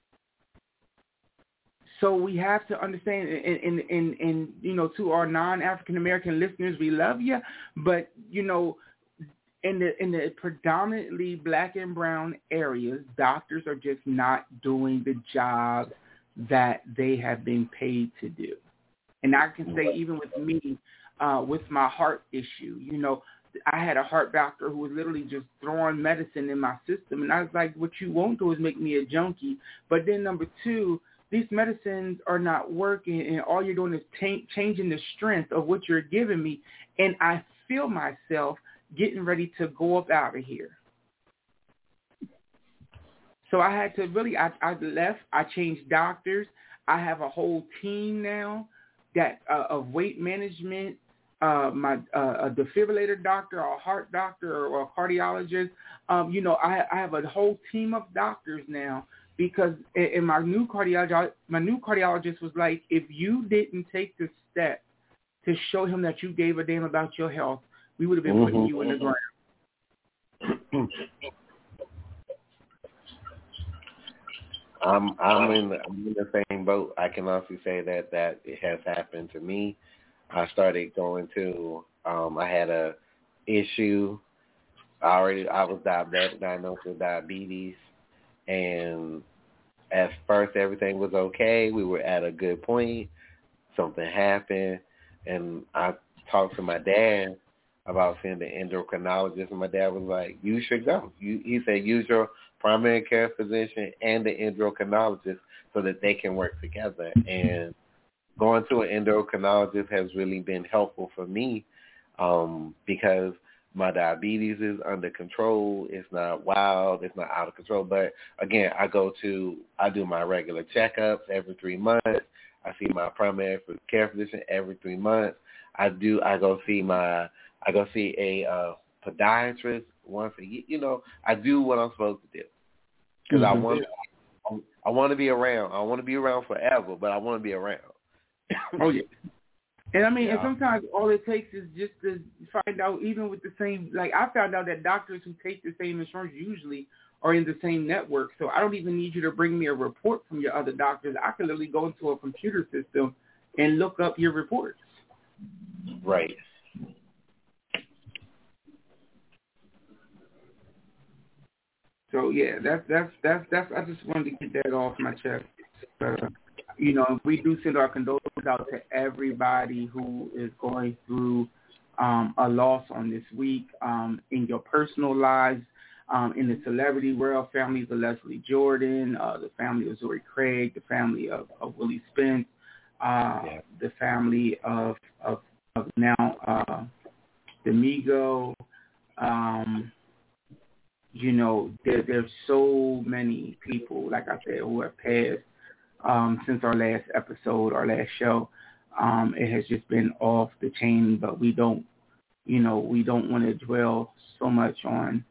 So we have to understand, and, and, and, and you know, to our non-African American listeners, we love you, but you know, in the in the predominantly black and brown areas, doctors are just not doing the job that they have been paid to do. And I can say, even with me, uh, with my heart issue, you know, I had a heart doctor who was literally just throwing medicine in my system. And I was like, what you won't do is make me a junkie. But then number two, these medicines are not working, and all you're doing is t- changing the strength of what you're giving me. And I feel myself getting ready to go up out of here. So I had to really, I, I left, I changed doctors. I have a whole team now that uh, of weight management, uh, my uh, a defibrillator doctor, or a heart doctor, or a cardiologist. Um, you know, I, I have a whole team of doctors now because in, in my new cardiologist, my new cardiologist was like, if you didn't take the step to show him that you gave a damn about your health, we would have been putting mm-hmm. you in the ground. I'm I'm in the, I'm in the same boat. I can honestly say that that it has happened to me. I started going to um I had a issue. I already I was diabetic, diagnosed with diabetes, and at first everything was okay. We were at a good point. Something happened, and I talked to my dad about seeing the endocrinologist, and my dad was like, "You should go." You, he said, "Use your primary care physician and the endocrinologist so that they can work together." And going to an endocrinologist has really been helpful for me um, because my diabetes is under control. It's not wild. It's not out of control. But again, I go to, I do my regular checkups every three months. I see my primary care physician every three months. I do, I go see my, I go see a uh, podiatrist once a year. You know, I do what I'm supposed to do because mm-hmm. I want, I want to be around. I want to be around forever, but I want to be around. Oh yeah. And I mean, yeah. and sometimes all it takes is just to find out, even with the same, like I found out that doctors who take the same insurance usually are in the same network. So I don't even need you to bring me a report from your other doctors. I can literally go into a computer system and look up your reports. Right. So yeah, that's that's that's that's. I just wanted to get that off my chest. Uh, you know, we do send our condolences out to everybody who is going through um, a loss on this week um, in your personal lives, um, in the celebrity world, families of Leslie Jordan, uh, the family of Zori Craig, the family of, of Willie Spence, uh, yeah. the family of of, of now uh, D'Amigo. Um, you know, there, there's so many people, like I said, who have passed. Um, since our last episode, our last show, um, it has just been off the chain, but we don't, you know, we don't want to dwell so much on,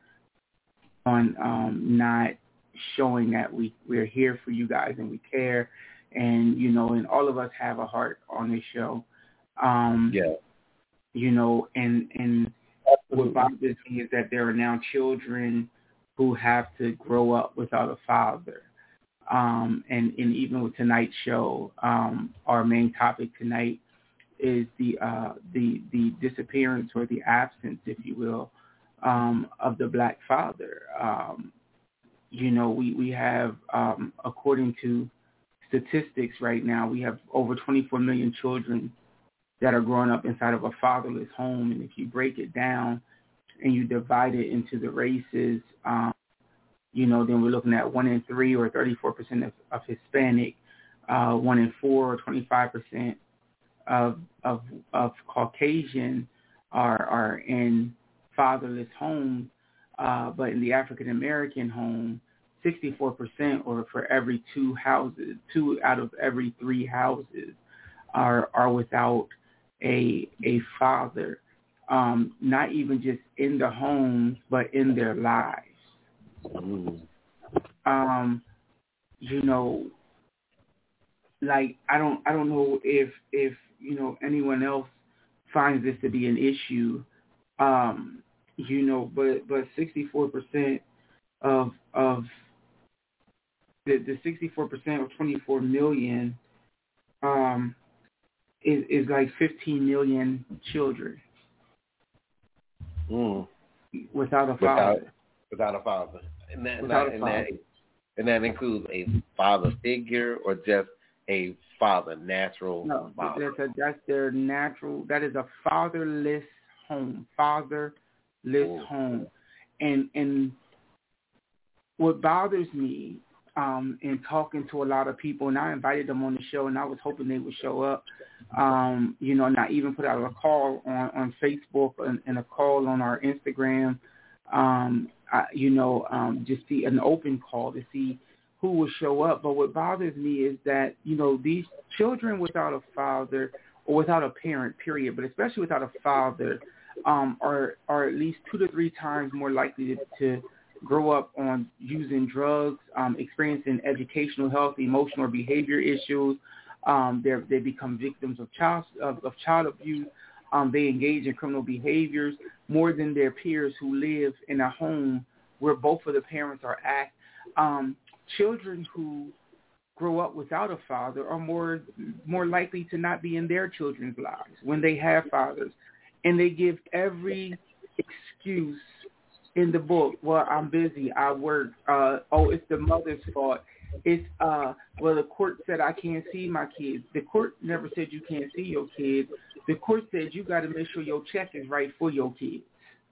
on um, not showing that we, we're here for you guys and we care. And, you know, and all of us have a heart on this show. Um, yeah. You know, and, and what bothers me is that there are now children who have to grow up without a father. Um, and, and even with tonight's show, um, our main topic tonight is the uh, the the disappearance or the absence, if you will, um, of the black father. Um, you know, we we have, um, according to statistics right now, we have over twenty-four million children that are growing up inside of a fatherless home. And if you break it down and you divide it into the races, um, you know, then we're looking at one in three or thirty-four percent of, of Hispanic, uh, one in four or twenty-five percent of, of, of Caucasian are, are in fatherless homes. Uh, but in the African-American home, sixty-four percent or for every two houses, two out of every three houses are, are without a, a father, um, not even just in the homes, but in their lives. Um, you know, like I don't, I don't know if, if you know anyone else finds this to be an issue. Um, you know, but but sixty-four percent of of the the sixty-four percent of twenty-four million, um, is is like fifteen million children mm. without a father. Without, without a father. And that, and, that, and, that, and that includes a father figure or just a father, natural no, father? That's, a, that's their natural, that is a fatherless home, fatherless home. And and what bothers me um, in talking to a lot of people, and I invited them on the show, and I was hoping they would show up, um, you know, and I even put out a call on, on Facebook and, and a call on our Instagram, um, I, you know, um, just see an open call to see who will show up. But what bothers me is that, you know, these children without a father or without a parent, period, but especially without a father, um, are, are at least two to three times more likely to, to grow up on using drugs, um, experiencing educational, health, emotional, or behavior issues. Um, they they become victims of child of, of child abuse. Um, they engage in criminal behaviors more than their peers who live in a home where both of the parents are at. Um, children who grow up without a father are more more likely to not be in their children's lives when they have fathers, and they give every excuse in the book. Well, I'm busy. I work. Uh, oh, it's the mother's fault. It's, uh, well, the court said I can't see my kids. The court never said you can't see your kids. The court said you got to make sure your check is right for your kids.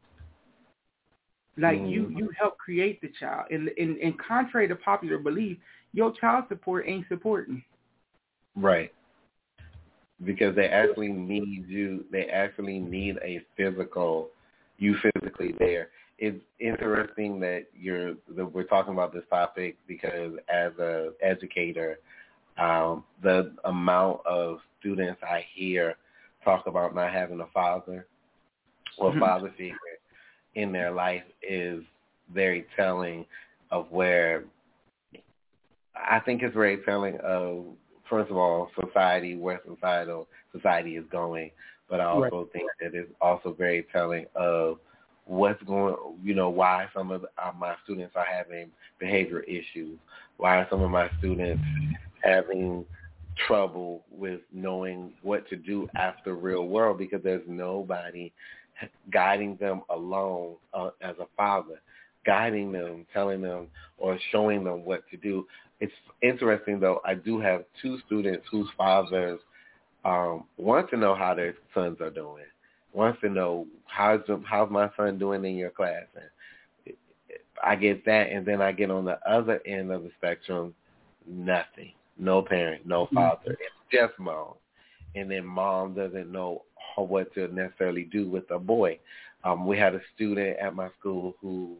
Like, mm. you, you help create the child. And, and, and contrary to popular belief, your child support ain't supporting. Right. Because they actually need you. They actually need a physical, you physically there. It's interesting that you're that we're talking about this topic because as an educator, um, the amount of students I hear talk about not having a father or mm-hmm. father figure in their life is very telling of where I think it's very telling of, first of all, society, where societal society is going, but I also right. think that it's also very telling of what's going, you know, why some of uh, my students are having behavior issues, why are some of my students having trouble with knowing what to do after real world, because there's nobody guiding them alone uh, as a father, guiding them, telling them, or showing them what to do. It's interesting, though, I do have two students whose fathers um, want to know how their sons are doing, wants to know how's the, how's my son doing in your class. And I get that, and then I get on the other end of the spectrum, nothing, no parent, no father. Mm-hmm. It's just mom, and then mom doesn't know what to necessarily do with a boy. Um, we had a student at my school who,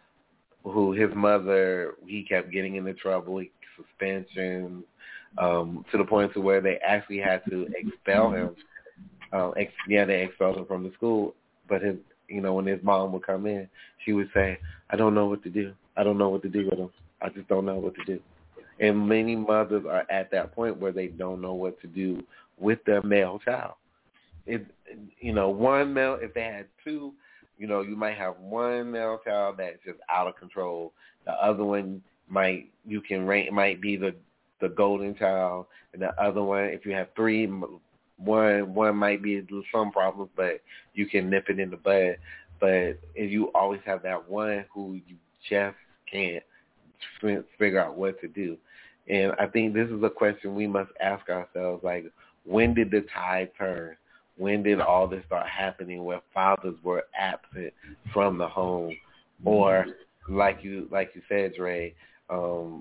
who his mother, he kept getting into trouble, suspension, um, to the point to where they actually had to expel him. Uh, ex- yeah, they expelled him from the school. But his, you know, when his mom would come in, she would say, "I don't know what to do. I don't know what to do with him. I just don't know what to do." And many mothers are at that point where they don't know what to do with their male child. It, you know, one male, if they had two, you know, you might have one male child that's just out of control. The other one might, you can rank, might be the, the golden child. And the other one, if you have three, one one might be some problems, but you can nip it in the bud. But if you always have that one who you just can't figure out what to do. And I think this is a question we must ask ourselves, like, when did the tide turn? When did all this start happening where fathers were absent from the home? Or like you like you said, Dre, um,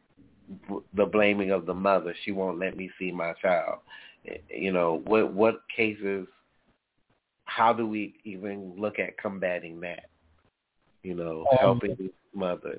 the blaming of the mother. She won't let me see my child. You know, what what cases, how do we even look at combating that? You know, um, helping mothers.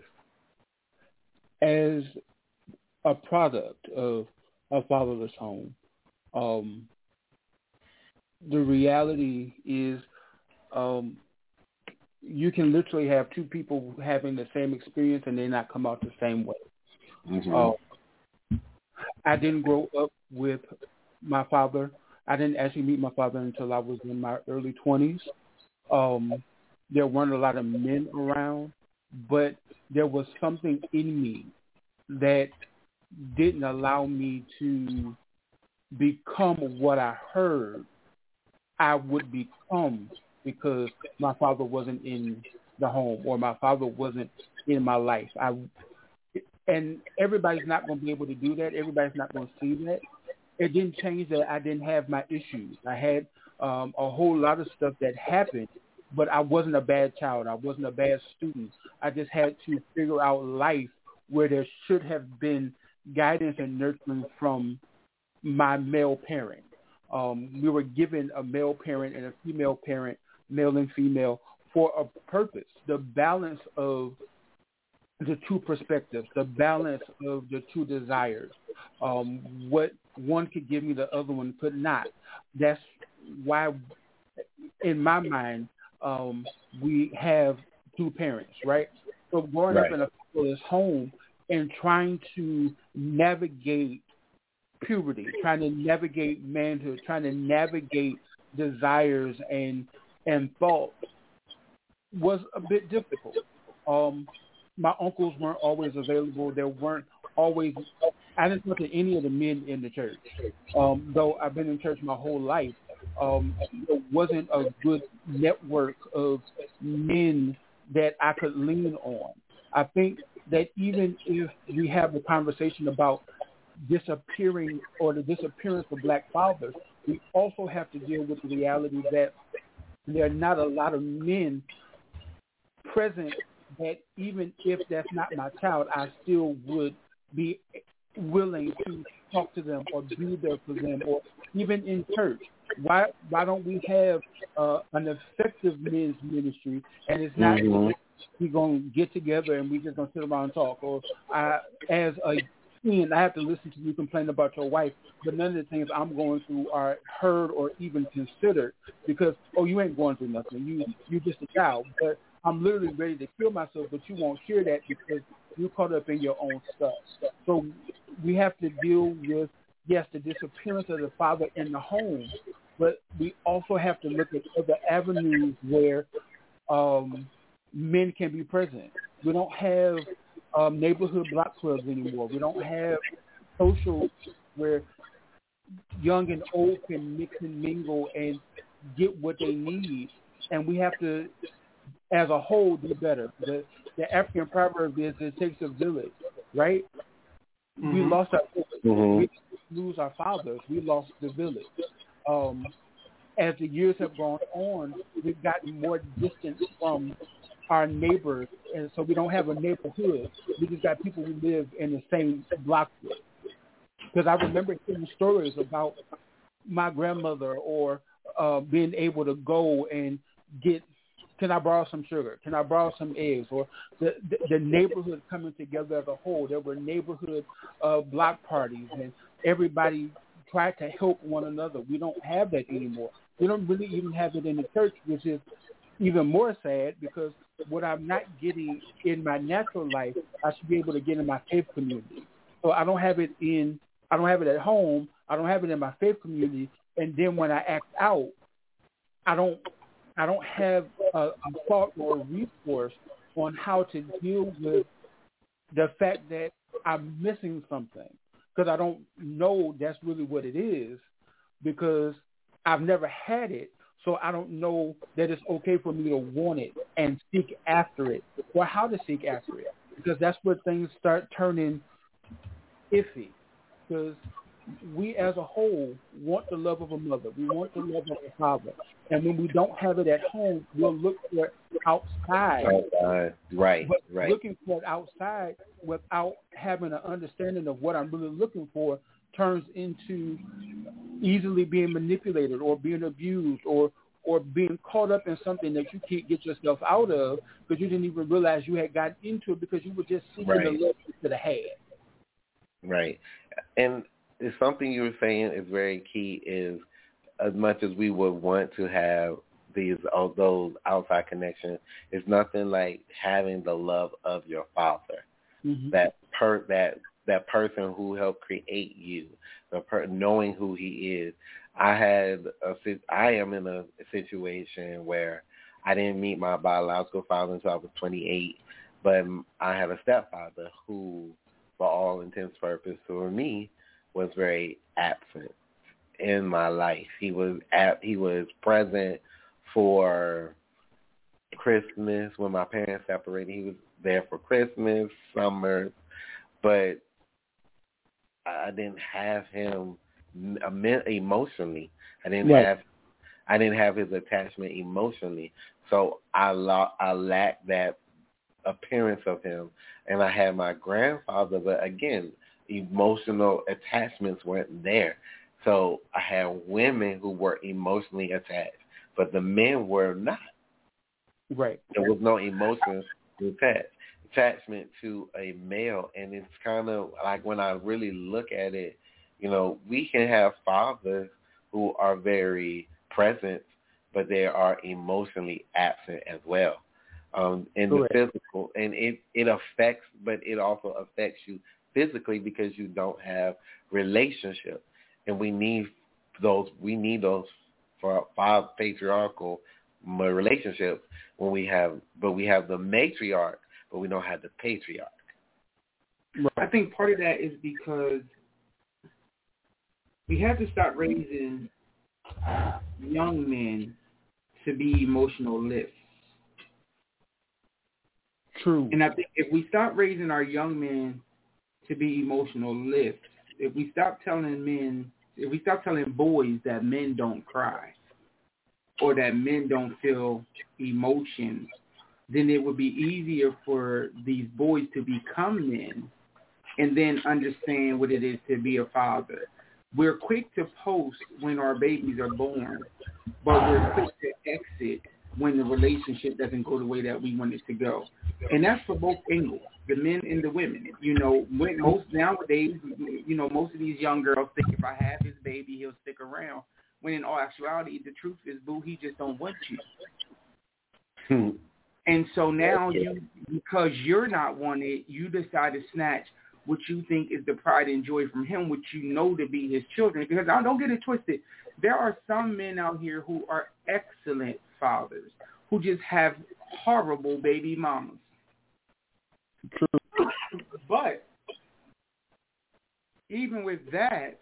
As a product of a fatherless home, um, the reality is um, you can literally have two people having the same experience and they not come out the same way. Mm-hmm. Uh, I didn't grow up with my father. I didn't actually meet my father until I was in my early twenties. Um, there weren't a lot of men around, but there was something in me that didn't allow me to become what I heard I would become because my father wasn't in the home or my father wasn't in my life. I, and everybody's not going to be able to do that. Everybody's not going to see that. It didn't change that I didn't have my issues. I had um, a whole lot of stuff that happened but I wasn't a bad child. I wasn't a bad student. I just had to figure out life where there should have been guidance and nurturing from my male parent. Um, we were given a male parent and a female parent, male and female, for a purpose. The balance of the two perspectives, the balance of the two desires. Um, what one could give me, the other one could not. That's why, in my mind, um, we have two parents, right? So growing right. up in a fatherless home and trying to navigate puberty, trying to navigate manhood, trying to navigate desires and and thoughts was a bit difficult. Um, my uncles weren't always available. There weren't always. I didn't talk to any of the men in the church. Um, though I've been in church my whole life, um, there wasn't a good network of men that I could lean on. I think that even if we have a conversation about disappearing or the disappearance of black fathers, we also have to deal with the reality that there are not a lot of men present that even if that's not my child, I still would be willing to talk to them or be there for them, or even in church. Why why don't we have uh, an effective men's ministry? And it's not mm-hmm. we're going to get together and we're just going to sit around and talk. Or I, as a teen, I have to listen to you complain about your wife, but none of the things I'm going through are heard or even considered because, oh, you ain't going through nothing. You, you're just a child. But I'm literally ready to kill myself, but you won't hear that because you're caught up in your own stuff. So we have to deal with, yes, the disappearance of the father in the home, but we also have to look at other avenues where um, men can be present. We don't have um, neighborhood block clubs anymore. We don't have social where young and old can mix and mingle and get what they need. And we have to, as a whole, do better. The, the African proverb is it takes a village, right? Mm-hmm. We lost our mm-hmm. we lose our fathers. We lost the village. Um, as the years have gone on, we've gotten more distant from our neighbors, and so we don't have a neighborhood. We just got people who live in the same block. Because I remember hearing stories about my grandmother or uh, being able to go and get, can I borrow some sugar? Can I borrow some eggs? Or the, the, the neighborhood coming together as a whole. There were neighborhood uh, block parties, and everybody tried to help one another. We don't have that anymore. We don't really even have it in the church, which is even more sad because what I'm not getting in my natural life, I should be able to get in my faith community. So I don't have it in, I don't have it at home. I don't have it in my faith community. And then when I act out, I don't, I don't have a, a thought or a resource on how to deal with the fact that I'm missing something because I don't know that's really what it is because I've never had it. So I don't know that it's okay for me to want it and seek after it or how to seek after it because that's where things start turning iffy because we as a whole want the love of a mother. We want the love of a father. And when we don't have it at home, we'll look for it outside. Outside. Right, but right. Looking for it outside without having an understanding of what I'm really looking for turns into easily being manipulated or being abused or or being caught up in something that you can't get yourself out of because you didn't even realize you had gotten into it because you were just seeking right. the love you could have had. Right. And it's something you were saying is very key is as much as we would want to have these those outside connections, it's nothing like having the love of your father. Mm-hmm. That per that that person who helped create you, the per, knowing who he is. I had a I am in a situation where I didn't meet my biological father until I was twenty-eight, but I had a stepfather who, for all intents and purposes, for me, was very absent in my life. He was at, he was present for Christmas when my parents separated. He was there for Christmas, summer, but I didn't have him emotionally. I didn't right. have I didn't have his attachment emotionally, so I lo- I lacked that appearance of him. And I had my grandfather, but again, emotional attachments weren't there. So I had women who were emotionally attached, but the men were not. Right. There was no emotional attach, attachment to a male. And it's kind of like when I really look at it, you know, we can have fathers who are very present, but they are emotionally absent as well. Um, in Correct. The physical, and it, it affects, but it also affects you physically because you don't have relationship. And we need those, we need those for five patriarchal relationships when we have, but we have the matriarch, but we don't have the patriarch. I think part of that is because we have to stop raising young men to be emotional lifts. True. And I think if we stop raising our young men to be emotional lifts, if we stop telling men, if we stop telling boys that men don't cry or that men don't feel emotions, then it would be easier for these boys to become men and then understand what it is to be a father. We're quick to post when our babies are born, but we're quick to exit when the relationship doesn't go the way that we want it to go. And that's for both angles, the men and the women. You know, when most nowadays, you know, most of these young girls think if I have his baby, he'll stick around. When in all actuality, the truth is, boo, he just don't want you. Hmm. And so now you, because you're not wanted, you decide to snatch what you think is the pride and joy from him, which you know to be his children. Because I don't get it twisted. There are some men out here who are excellent fathers who just have horrible baby mamas. True. But even with that,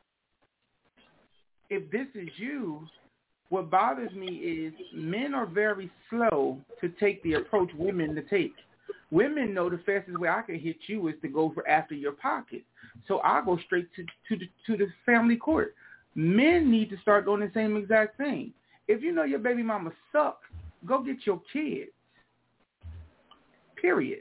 if this is you, what bothers me is men are very slow to take the approach women to take. Women know the fastest way I can hit you is to go for after your pocket. So I'll go straight to, to, the, to the family court. Men need to start doing the same exact thing. If you know your baby mama sucks, go get your kids. Period.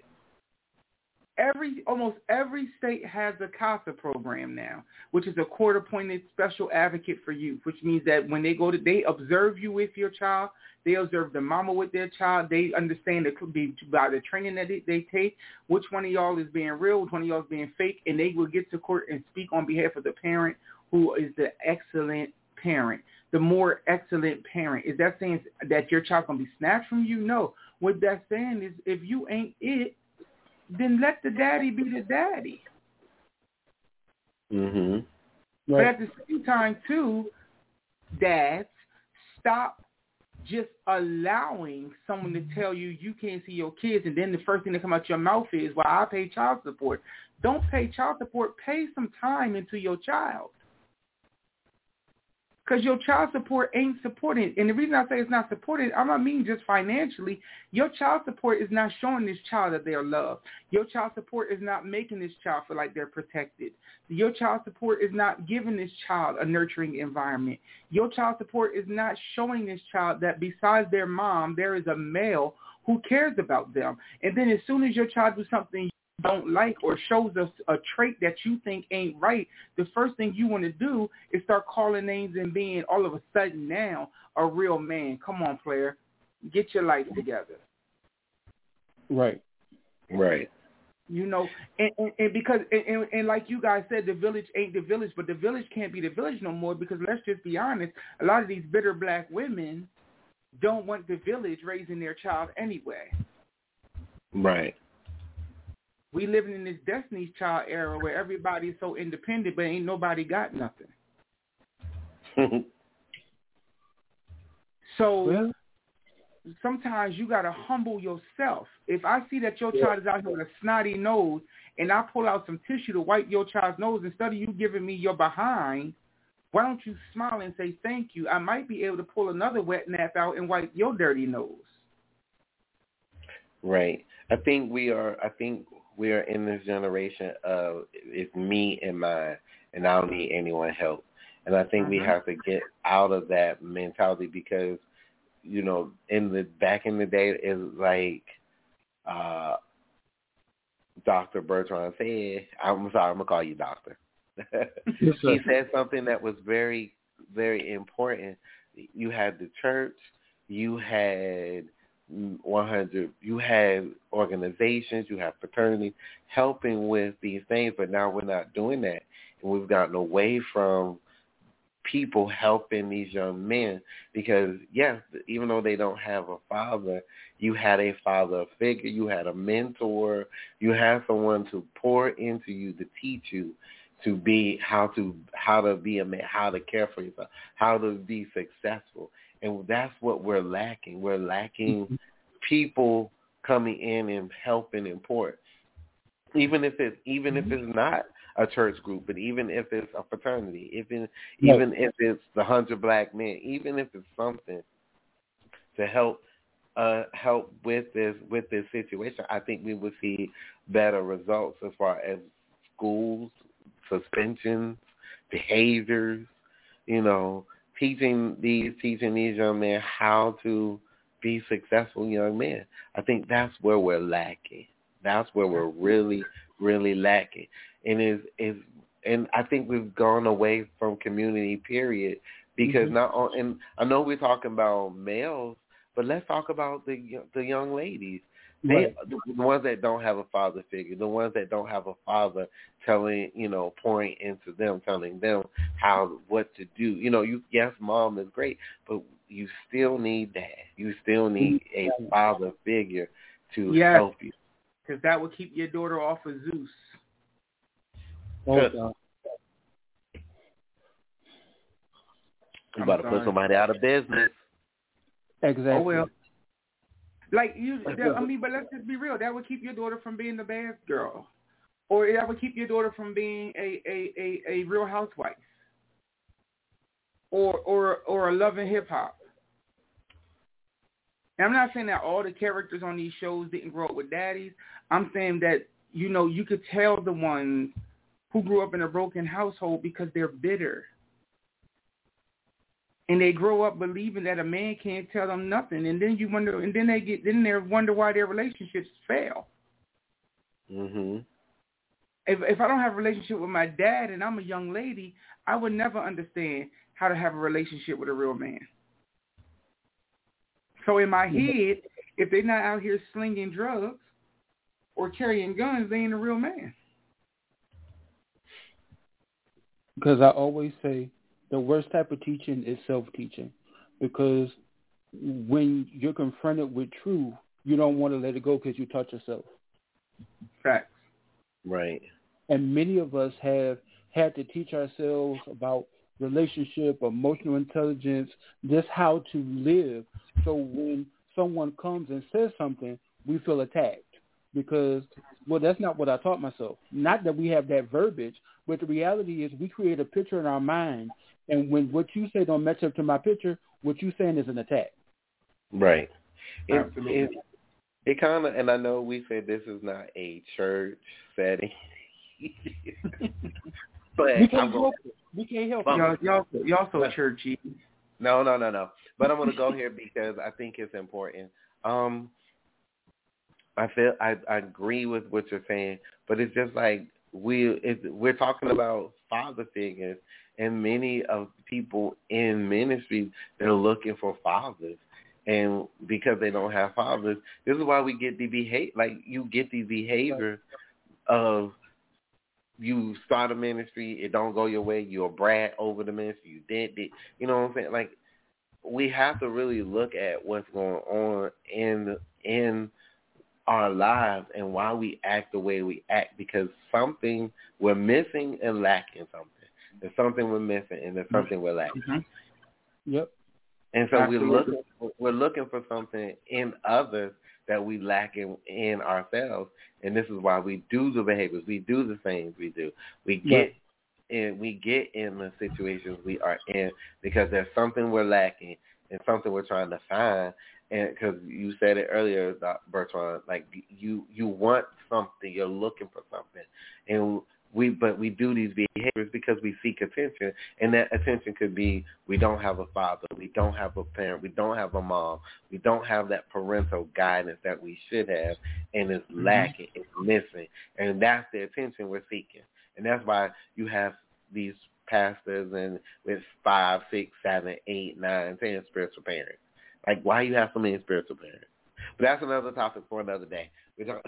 Every almost every state has a CASA program now, which is a court-appointed special advocate for youth, which means that when they go to, they observe you with your child, they observe the mama with their child, they understand it could be by the training that they, they take, which one of y'all is being real, which one of y'all is being fake, and they will get to court and speak on behalf of the parent who is the excellent parent. The more excellent parent. Is that saying that your child's going to be snatched from you? No. What that's saying is if you ain't it, then let the daddy be the daddy. Mm-hmm. Right. But at the same time, too, dads, stop just allowing someone to tell you you can't see your kids, and then the first thing that come out your mouth is, well, I pay child support. Don't pay child support. Pay some time into your child. Because your child support ain't supported. And the reason I say it's not supported, I don't mean just financially. Your child support is not showing this child that they are loved. Your child support is not making this child feel like they're protected. Your child support is not giving this child a nurturing environment. Your child support is not showing this child that besides their mom, there is a male who cares about them. And then as soon as your child does something don't like or shows us a trait that you think ain't right, the first thing you want to do is start calling names and being all of a sudden now a real man. Come on, player. Get your life together. Right. Right. You know, and, and, and because, and, and like you guys said, the village ain't the village, but the village can't be the village no more because let's just be honest, a lot of these bitter black women don't want the village raising their child anyway. Right. We living in this Destiny's Child era where everybody's so independent, but ain't nobody got nothing. So well, sometimes you got to humble yourself. If I see that your child is out here with a snotty nose and I pull out some tissue to wipe your child's nose, instead of you giving me your behind, why don't you smile and say thank you? I might be able to pull another wet nap out and wipe your dirty nose. Right. I think we are, I think we are in this generation of it's me and mine, and I don't need anyone help. And I think mm-hmm. we have to get out of that mentality because, you know, in the back in the day, it's like uh, Doctor Bertrand said, I'm sorry, I'm going to call you doctor. He said something that was very, very important. You had the church, you had one hundred, you had organizations, you have fraternities helping with these things, but now we're not doing that. And we've gotten away from people helping these young men because, yes, even though they don't have a father, you had a father figure, you had a mentor, you had someone to pour into you, to teach you to be how to how to be a man, how to care for yourself, how to be successful. And that's what we're lacking. We're lacking people coming in and helping and pouring. Even if it's even if it's not a church group, but even if it's a fraternity, even even if it's the hundred black men, even if it's something to help uh, help with this with this situation, I think we would see better results as far as schools, suspensions, behaviors, you know, teaching these teaching these young men how to be successful young men. I think that's where we're lacking. That's where we're really, really lacking. And is is and I think we've gone away from community, period, because mm-hmm. not on, and I know we're talking about males, but let's talk about the the young ladies. They right. the ones that don't have a father figure, the ones that don't have a father telling, you know, pouring into them, telling them how what to do. You know, you yes, mom is great, but you still need that. You still need a father figure to yes, help you. Because that will keep your daughter off of Zeus. Oh, God. You about to put somebody out of business. Exactly. Oh, well. Like, you, that, I mean, but let's just be real. That would keep your daughter from being the bad girl. Or that would keep your daughter from being a, a, a, a real housewife. Or, or, or a loving hip-hop. And I'm not saying that all the characters on these shows didn't grow up with daddies. I'm saying that, you know, you could tell the ones who grew up in a broken household because they're bitter. And they grow up believing that a man can't tell them nothing, and then you wonder, and then they get, then they wonder why their relationships fail. Mhm. If if I don't have a relationship with my dad and I'm a young lady, I would never understand how to have a relationship with a real man. So in my head, if they're not out here slinging drugs or carrying guns, they ain't a real man. Because I always say, the worst type of teaching is self-teaching, because when you're confronted with truth, you don't want to let it go because you taught yourself. Facts. Right. And many of us have had to teach ourselves about relationship, emotional intelligence, just how to live. So when someone comes and says something, we feel attacked because, well, that's not what I taught myself. Not that we have that verbiage, but the reality is we create a picture in our mind. And when what you say don't match up to my picture, what you saying is an attack. Right. It, Absolutely. It, it kind of, and I know we said this is not a church setting, but we can't I'm help it. We can't help y'all, it. y'all, y'all so churchy. No, no, no, no. But I'm going to go here because I think it's important. Um, I feel I, I agree with what you're saying, but it's just like we it, we're talking about father figures. And many of people in ministry, they're looking for fathers. And because they don't have fathers, this is why we get the behavior, like you get the behavior of you start a ministry, it don't go your way, you're a brat over the ministry, you did it. You know what I'm saying? Like, we have to really look at what's going on in in our lives and why we act the way we act, because something, we're missing and lacking something. There's something we're missing, and there's something we're lacking. Mm-hmm. Yep. And so we're looking, we're looking for something in others that we lack in, in ourselves, and this is why we do the behaviors, we do the things we do. We get in, we get in the situations we are in because there's something we're lacking and something we're trying to find. And because you said it earlier, Bertrand, like you, you want something, you're looking for something, and we but we do these behaviors because we seek attention, and that attention could be we don't have a father, we don't have a parent, we don't have a mom, we don't have that parental guidance that we should have, and it's mm-hmm. lacking, it's missing, and that's the attention we're seeking, and that's why you have these pastors and with five, six, seven, eight, nine, ten spiritual parents. Like, why you have so many spiritual parents? But that's another topic for another day. We don't.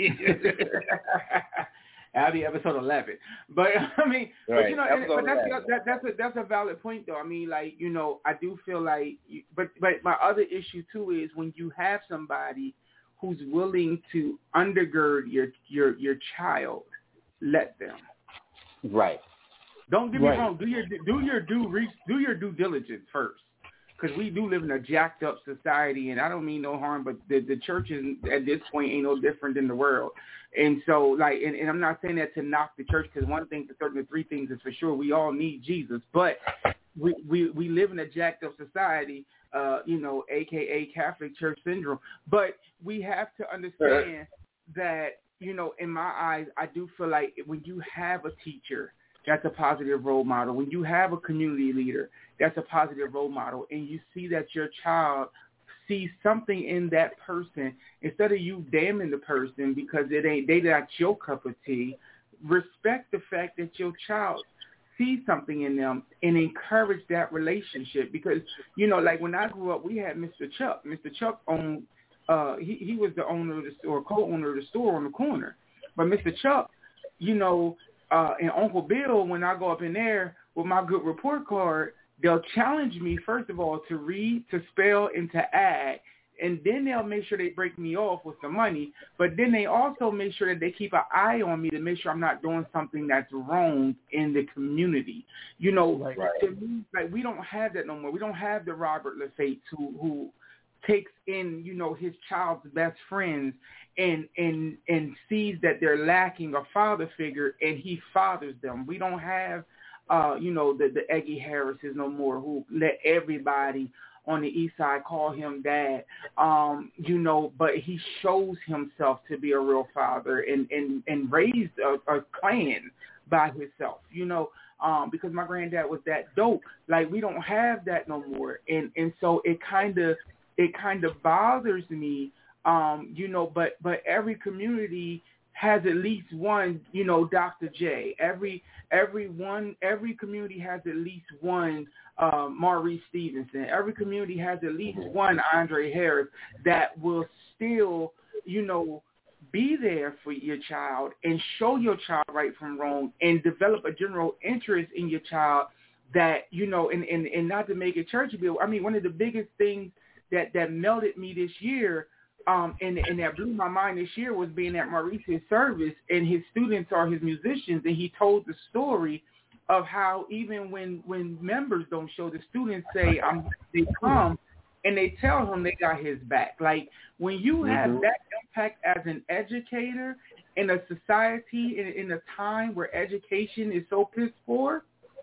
That'll be episode eleven. But I mean, right. but you know, and, but that's that, that's a that's a valid point though. I mean, like, you know, I do feel like, you, but but my other issue too is when you have somebody who's willing to undergird your your your child, let them. Right. Don't get me right. wrong. Do your do your due do your due diligence first. Because we do live in a jacked up society, and I don't mean no harm, but the, the churches at this point ain't no different than the world. And so, like, and, and I'm not saying that to knock the church, because one thing for certain, the three things is for sure, we all need Jesus. But we we, we live in a jacked up society, uh, you know, A K A Catholic Church syndrome. But we have to understand that, you know, in my eyes, I do feel like when you have a teacher, that's a positive role model. When you have a community leader, that's a positive role model, and you see that your child sees something in that person, instead of you damning the person because it ain't they not your cup of tea, respect the fact that your child sees something in them and encourage that relationship. Because, you know, like when I grew up, we had Mister Chuck. Mister Chuck owned, uh, he, he was the owner of the store, co-owner of the store on the corner. But Mister Chuck, you know, uh, and Uncle Bill, when I go up in there with my good report card, they'll challenge me, first of all, to read, to spell, and to add. And then they'll make sure they break me off with some money. But then they also make sure that they keep an eye on me to make sure I'm not doing something that's wrong in the community. You know, right. to me, like, we don't have that no more. We don't have the Robert LaFates who, who takes in, you know, his child's best friends and, and, and sees that they're lacking a father figure, and he fathers them. We don't have Uh, you know, the, the Eggy Harrises no more, who let everybody on the east side call him dad, um, you know, but he shows himself to be a real father and, and, and raised a, a clan by himself, you know, um, because my granddad was that dope. Like, we don't have that no more. And, and so it kind of, it kind of bothers me, um, you know, but, but every community has at least one, you know, Doctor J. Every every one, every community has at least one uh, Maurice Stevenson. Every community has at least one Andre Harris that will still, you know, be there for your child and show your child right from wrong and develop a general interest in your child that, you know, and, and, and not to make it churchy, but I mean, one of the biggest things that, that melted me this year, Um, and, and that blew my mind this year, was being at Maurice's service, and his students are his musicians, and he told the story of how even when, when members don't show, the students say, um, they come, and they tell him they got his back. Like, when you have mm-hmm. that impact as an educator in a society, in, in a time where education is so piss poor,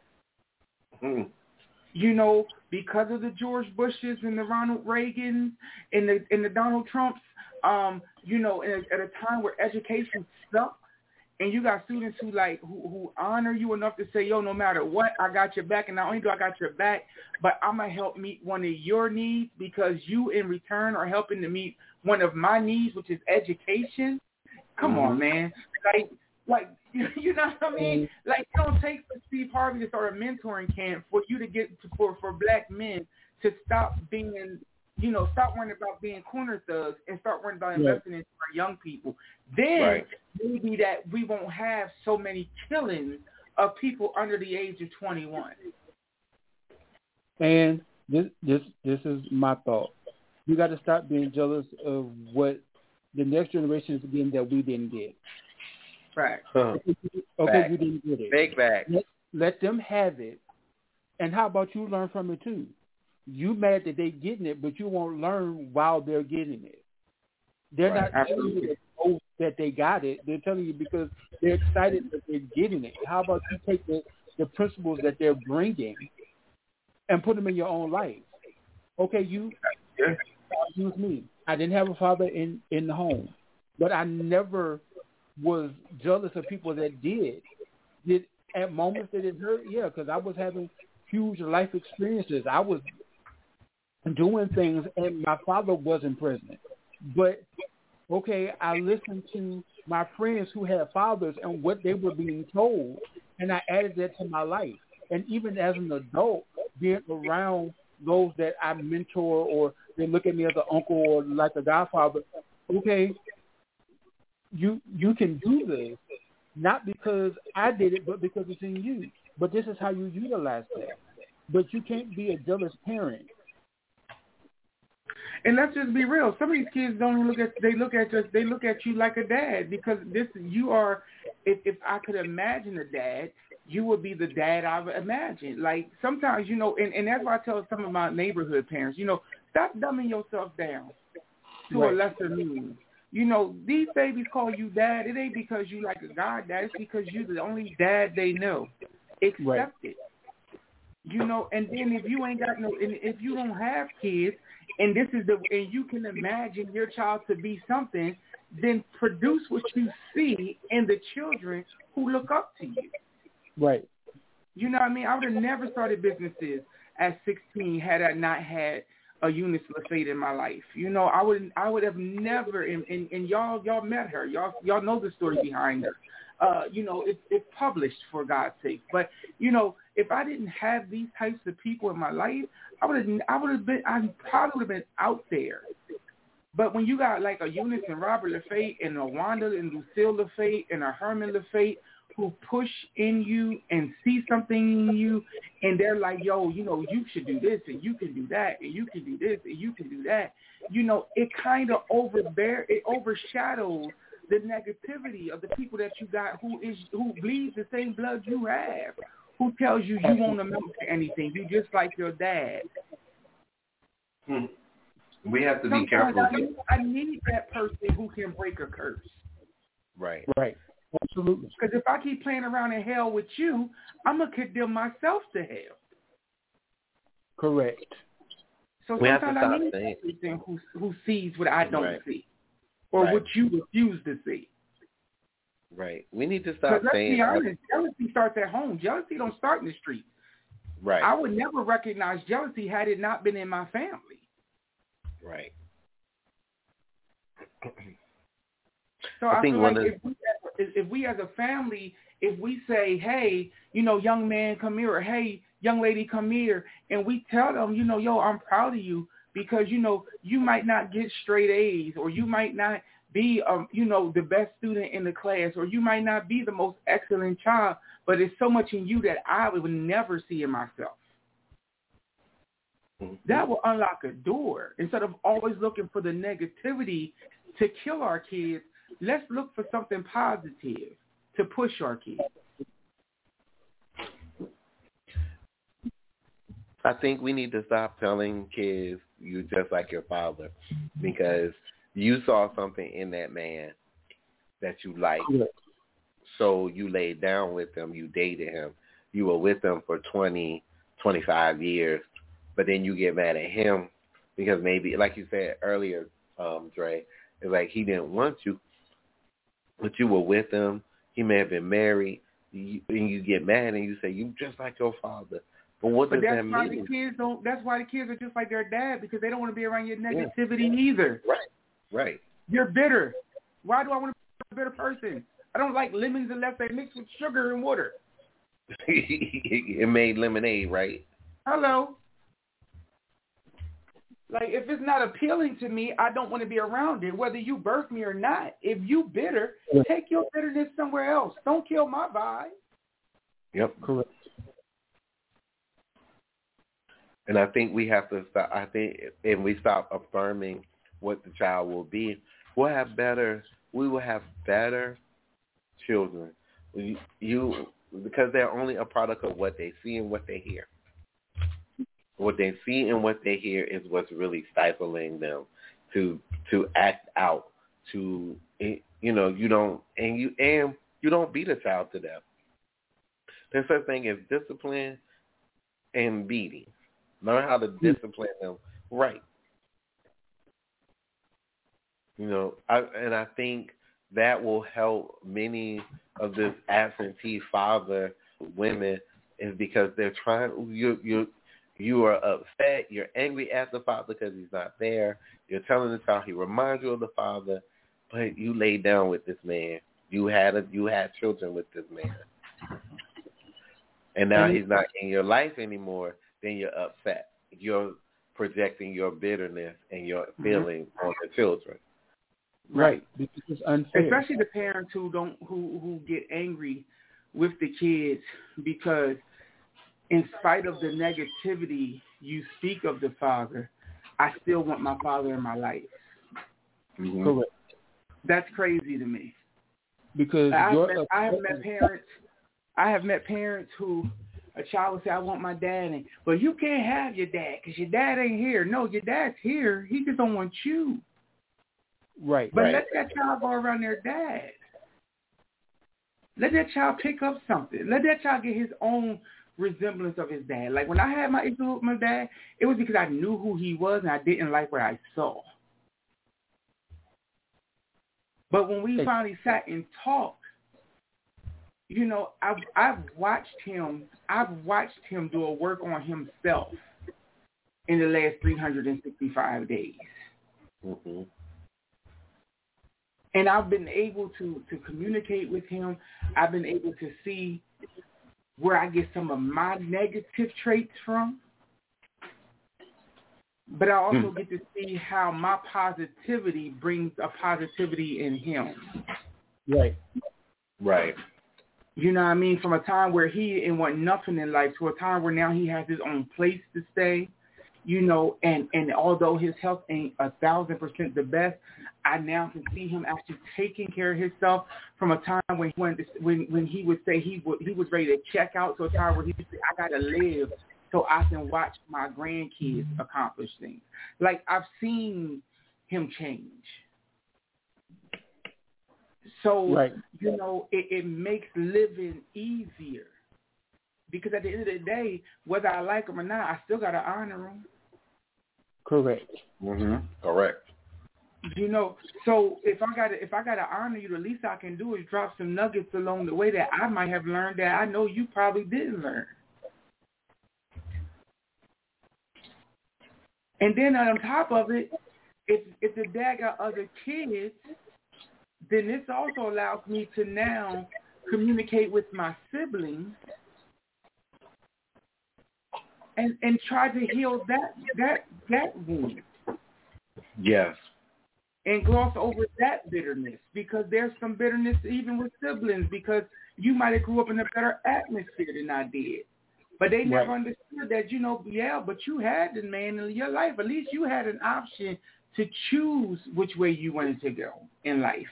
mm. you know, because of the George Bushes and the Ronald Reagans and the and the Donald Trumps, um, you know, at, at a time where education sucks, and you got students who like who, who honor you enough to say, yo, no matter what, I got your back, and not only do I got your back, but I'm gonna help meet one of your needs because you in return are helping to meet one of my needs, which is education. Come mm-hmm. on, man, like. Like, you know what I mean? Like, it don't take for Steve Harvey to start a mentoring camp for you to get to, for for black men to stop being, you know, stop worrying about being corner thugs and start worrying about investing yeah. in our young people. Then right. maybe that we won't have so many killings of people under the age of twenty-one. And this this this is my thought. You got to stop being jealous of what the next generation is getting that we didn't get. Right. Huh. Okay, you didn't get it. Big back. Let, let them have it. And how about you learn from it too? You mad that they getting it, but you won't learn while they're getting it. They're right. not telling you that, that they got it. They're telling you because they're excited that they're getting it. How about you take the, the principles that they're bringing and put them in your own life? Okay, you, yeah. excuse me. I didn't have a father in, in the home, but I never was jealous of people that did. Did at moments did it hurt? Yeah, because I was having huge life experiences. I was doing things, and my father wasn't present. But okay, I listened to my friends who had fathers and what they were being told, and I added that to my life. And even as an adult, being around those that I mentor or they look at me as an uncle or like a godfather, okay, you you can do this, not because I did it, but because it's in you. But this is how you utilize that. But you can't be a jealous parent. And let's just be real. Some of these kids don't look at they look at just they look at you like a dad because this you are. If if I could imagine a dad, you would be the dad I would imagine. Like sometimes you know, and, and that's why I tell some of my neighborhood parents, you know, stop dumbing yourself down to right. a lesser meaning. You know, these babies call you dad. It ain't because you like a god dad. It's because you're the only dad they know. Accept right. it. You know, and then if you ain't got no, and if you don't have kids, and this is the, and you can imagine your child to be something, then produce what you see in the children who look up to you. Right. You know what I mean? I would have never started businesses at sixteen had I not had a Eunice LaFate in my life. You know, I would I would have never, and, and, and y'all y'all met her. Y'all y'all know the story behind her. Uh, you know, it's it published for God's sake. But you know, if I didn't have these types of people in my life, I would have I would have been I probably would have been out there. But when you got like a Eunice and Robert LaFate and a Wanda and Lucille LaFate and a Herman LaFate who push in you and see something in you, and they're like, yo, you know, you should do this, and you can do that, and you can do this, and you can do that. You know, it kind of overbear, it overshadows the negativity of the people that you got who is who bleeds the same blood you have, who tells you you won't amount to anything. You just like your dad. Hmm. We have to Sometimes be careful. I need, I need that person who can break a curse. Right. Right. Absolutely. Because if I keep playing around in hell with you, I'm going to condemn myself to hell. Correct. So we sometimes I need saying. a person who, who sees what I don't right. see or right. what you refuse to see. Right. We need to stop let's saying. Let's be honest, jealousy starts at home. Jealousy don't start in the street. Right. I would never recognize jealousy had it not been in my family. Right. So I, I feel like if we, if we as a family, if we say, hey, you know, young man, come here, or hey, young lady, come here, and we tell them, you know, yo, I'm proud of you because, you know, you might not get straight A's or you might not be, um, you know, the best student in the class or you might not be the most excellent child, but there's so much in you that I would never see in myself. Mm-hmm. That will unlock a door. Instead of always looking for the negativity to kill our kids, let's look for something positive to push our kids. I think we need to stop telling kids you just like your father because you saw something in that man that you liked. Yeah. So you laid down with him, you dated him, you were with him for twenty, twenty-five years, but then you get mad at him because maybe, like you said earlier, um, Dre, it's like he didn't want you, but you were with him. He may have been married, you, and you get mad and you say, you just like your father. But what but does that's that why mean? The kids don't, that's why the kids are just like their dad because they don't want to be around your negativity yeah. either. Right, right. You're bitter. Why do I want to be a bitter person? I don't like lemons unless they mix with sugar and water. It made lemonade, right? Hello. Like, if it's not appealing to me, I don't want to be around it, whether you birth me or not. If you bitter, take your bitterness somewhere else. Don't kill my vibe. Yep, correct. And I think we have to stop. I think if we stop affirming what the child will be, we'll have better. We will have better children. You, you because they're only a product of what they see and what they hear. What they see and what they hear is what's really stifling them to to act out. To you know, you don't and you and you don't beat a child to death. There's such thing as discipline and beating. Learn how to discipline them right. You know, I, and I think that will help many of this absentee father women is because they're trying. You you you are upset. You're angry at the father because he's not there. You're telling the child he reminds you of the father, but you laid down with this man. You had a you had children with this man, and now he's not in your life anymore. Then you're upset. You're projecting your bitterness and your feelings mm-hmm. on the children. Right, because it's unfair. Especially the parents who don't who who get angry with the kids because, in spite of the negativity you speak of the father, I still want my father in my life. Mm-hmm. Correct. That's crazy to me. Because I have, met, I have met parents. I have met parents who a child will say, "I want my dad," in. But you can't have your dad because your dad ain't here. No, your dad's here. He just don't want you. Right. But right. let that child go around their dad. Let that child pick up something. Let that child get his own resemblance of his dad. Like when I had my issue with my dad, it was because I knew who he was and I didn't like what I saw. But when we finally sat and talked, you know, I've, I've watched him. I've watched him do a work on himself in the last three hundred sixty-five days. Mm-hmm. And I've been able to, to communicate with him. I've been able to see where I get some of my negative traits from. But I also mm. get to see how my positivity brings a positivity in him. Right. Right. You know what I mean? From a time where he didn't want nothing in life to a time where now he has his own place to stay. You know, and, and although his health ain't a thousand percent the best, I now can see him actually taking care of himself from a time when he went to, when when he would say he would he was ready to check out to a time where he would say, I gotta live so I can watch my grandkids accomplish things. Like I've seen him change. So right. you know, it, it makes living easier. Because at the end of the day, whether I like him or not, I still gotta honor him. Correct. Mm-hmm. Correct. You know, so if I gotta if I gotta honor you, the least I can do is drop some nuggets along the way that I might have learned that I know you probably didn't learn. And then on top of it, if if the dad got other kids, then this also allows me to now communicate with my siblings and, and try to heal that that that wound. Yes. And gloss over that bitterness, because there's some bitterness even with siblings, because you might have grew up in a better atmosphere than I did. But they never right. understood that, you know, yeah, but you had the man in your life. At least you had an option to choose which way you wanted to go in life.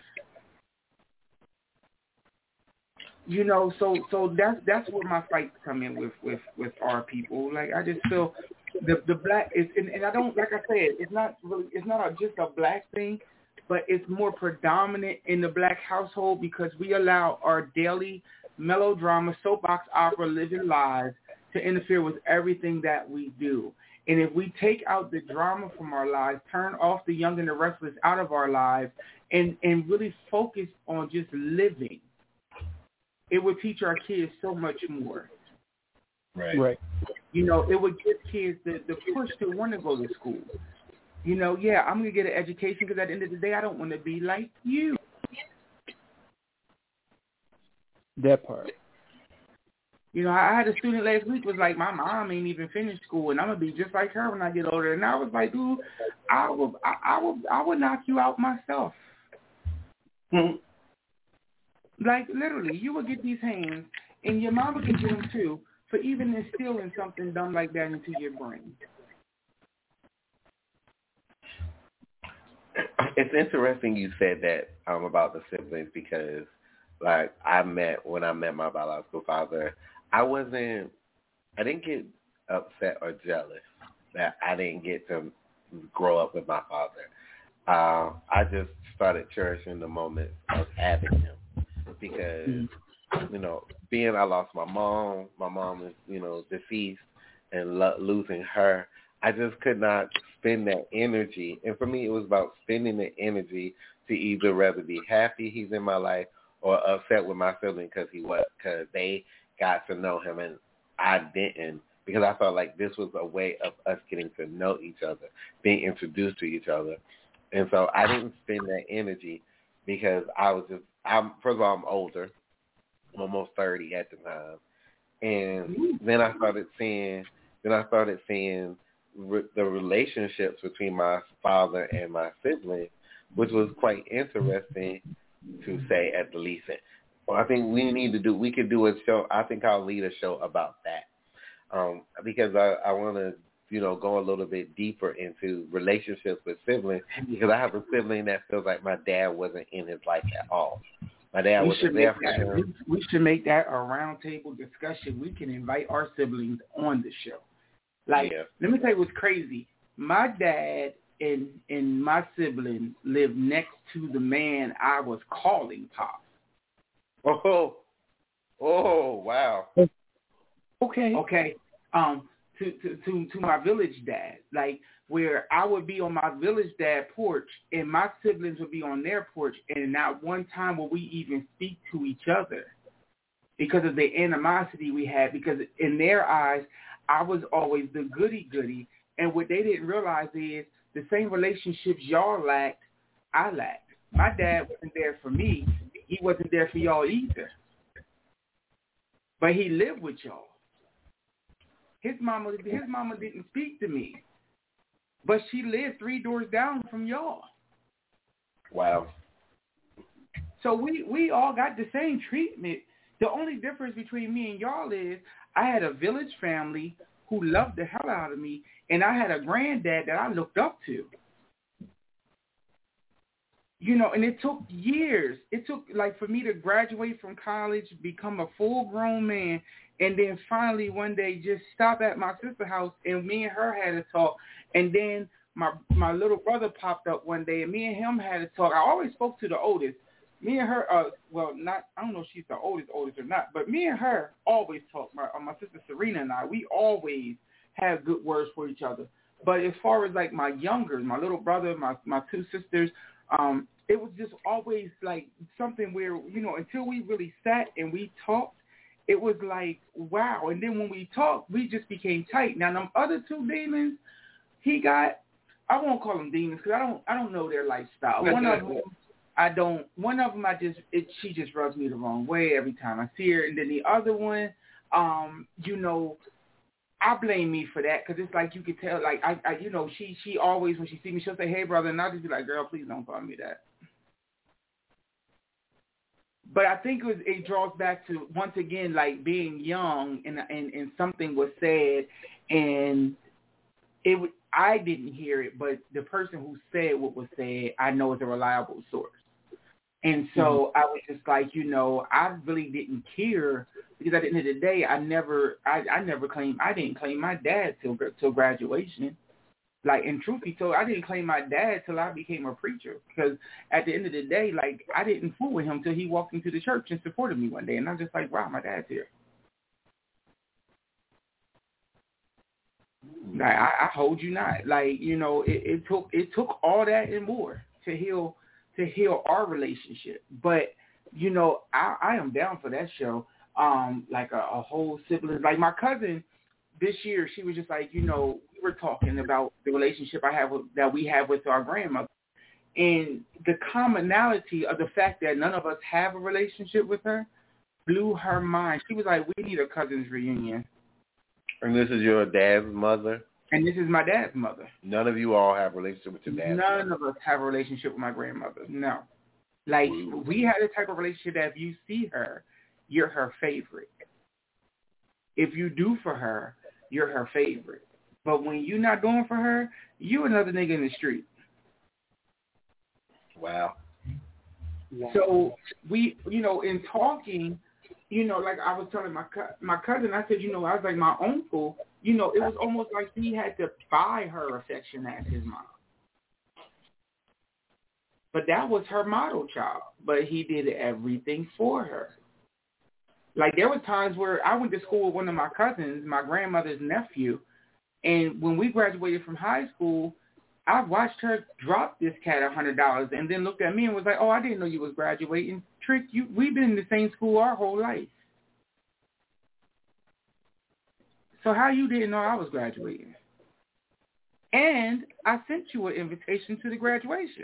You know, so so that's that's where my fights come in with, with, with our people. Like I just feel the the black is, and, and I don't like I said, it's not really it's not a, just a black thing, but it's more predominant in the black household because we allow our daily melodrama, soapbox opera, living lives to interfere with everything that we do. And if we take out the drama from our lives, turn off the young and the restless out of our lives, and and really focus on just living, it would teach our kids so much more. Right. Right. You know, it would give kids the, the push to want to go to school. You know, yeah, I'm going to get an education because at the end of the day, I don't want to be like you. That part. You know, I had a student last week was like, my mom ain't even finished school, and I'm going to be just like her when I get older. And I was like, dude, I will, I, I will, I will knock you out myself. Mm-hmm. Like, literally, you will get these hands, and your mama can get them too, for even instilling something dumb like that into your brain. It's interesting you said that um, about the siblings because, like, I met, when I met my biological father, I wasn't, I didn't get upset or jealous that I didn't get to grow up with my father. Uh, I just started cherishing the moments of having him. Because, you know, being I lost my mom, my mom is, you know, deceased, and lo- losing her, I just could not spend that energy. And for me, it was about spending the energy to either rather be happy he's in my life or upset with my sibling because he was because they got to know him and I didn't, because I felt like this was a way of us getting to know each other, being introduced to each other. And so I didn't spend that energy because I was just, I'm, first of all, I'm older. I'm almost thirty at the time. And then I started seeing, then I started seeing re- the relationships between my father and my sibling, which was quite interesting to say at the least. Well, I think we need to do, we could do a show, I think I'll lead a show about that. Um, because I, I want to, you know, go a little bit deeper into relationships with siblings, because I have a sibling that feels like my dad wasn't in his life at all. My dad we wasn't there for that, him. We, we should make that a roundtable discussion. We can invite our siblings on the show. Like, yeah. Let me tell you what's crazy. My dad and and my sibling lived next to the man I was calling Pop. Oh, oh, wow. Okay. Okay. Um, to, to, to, to my village dad, like where I would be on my village dad porch and my siblings would be on their porch, and not one time will we even speak to each other because of the animosity we had, because in their eyes, I was always the goody-goody, and what they didn't realize is the same relationships y'all lacked, I lacked. My dad wasn't there for me. He wasn't there for y'all either. But he lived with y'all. His mama, his mama didn't speak to me, but she lived three doors down from y'all. Wow. So we, we all got the same treatment. The only difference between me and y'all is I had a village family who loved the hell out of me, and I had a granddad that I looked up to. You know, and it took years. It took, like, for me to graduate from college, become a full-grown man, and then finally one day just stop at my sister's house, and me and her had a talk. And then my my little brother popped up one day, and me and him had a talk. I always spoke to the oldest. Me and her, uh, well, not I don't know if she's the oldest, oldest or not, but me and her always talk. My, uh, my sister Serena and I, we always have good words for each other. But as far as, like, my younger, my little brother, my, my two sisters, um, it was just always, like, something where, you know, until we really sat and we talked, it was like, wow. And then when we talked, we just became tight. Now, them other two demons he got, I won't call them demons because I don't, I don't know their lifestyle. One of them, I don't, one of them I just, it, she just rubs me the wrong way every time I see her. And then the other one, um, you know, I blame me for that because it's like you could tell, like, I, I, you know, she, she always, when she see me, she'll say, hey, brother, and I'll just be like, girl, please don't call me that. But I think it, was, it draws back to, once again, like being young and and, and something was said and it w- I didn't hear it, but the person who said what was said, I know is a reliable source. And so mm-hmm. I was just like, you know, I really didn't care because at the end of the day, I never, I, I never claimed, I didn't claim my dad till till graduation. Like, in truth be told, I didn't claim my dad till I became a preacher because at the end of the day, like, I didn't fool with him till he walked into the church and supported me one day. And I'm just like, wow, my dad's here. Like, I, I hold you not. Like, you know, it, it took it took all that and more to heal to heal our relationship. But, you know, I, I am down for that show. Um, like a, a whole sibling. Like my cousin this year, she was just like, you know, we were talking about the relationship I have with, that we have with our grandmother. And the commonality of the fact that none of us have a relationship with her blew her mind. She was like, we need a cousins reunion. And this is your dad's mother? And this is my dad's mother. None of you all have a relationship with your dad's None mother? of us have a relationship with my grandmother. No. Like, Ooh. We had a type of relationship that if you see her, you're her favorite. If you do for her, you're her favorite. But when you're not doing for her, you another nigga in the street. Wow. So we, you know, in talking, you know, like I was telling my my cousin, I said, you know, I was like, my uncle, you know, it was almost like he had to buy her affection as his mom. But that was her model child. But he did everything for her. Like, there were times where I went to school with one of my cousins, my grandmother's nephew, and when we graduated from high school, I watched her drop this cat a hundred dollars, and then looked at me and was like, "Oh, I didn't know you was graduating." Trick, you we've been in the same school our whole life. So how you didn't know I was graduating? And I sent you an invitation to the graduation.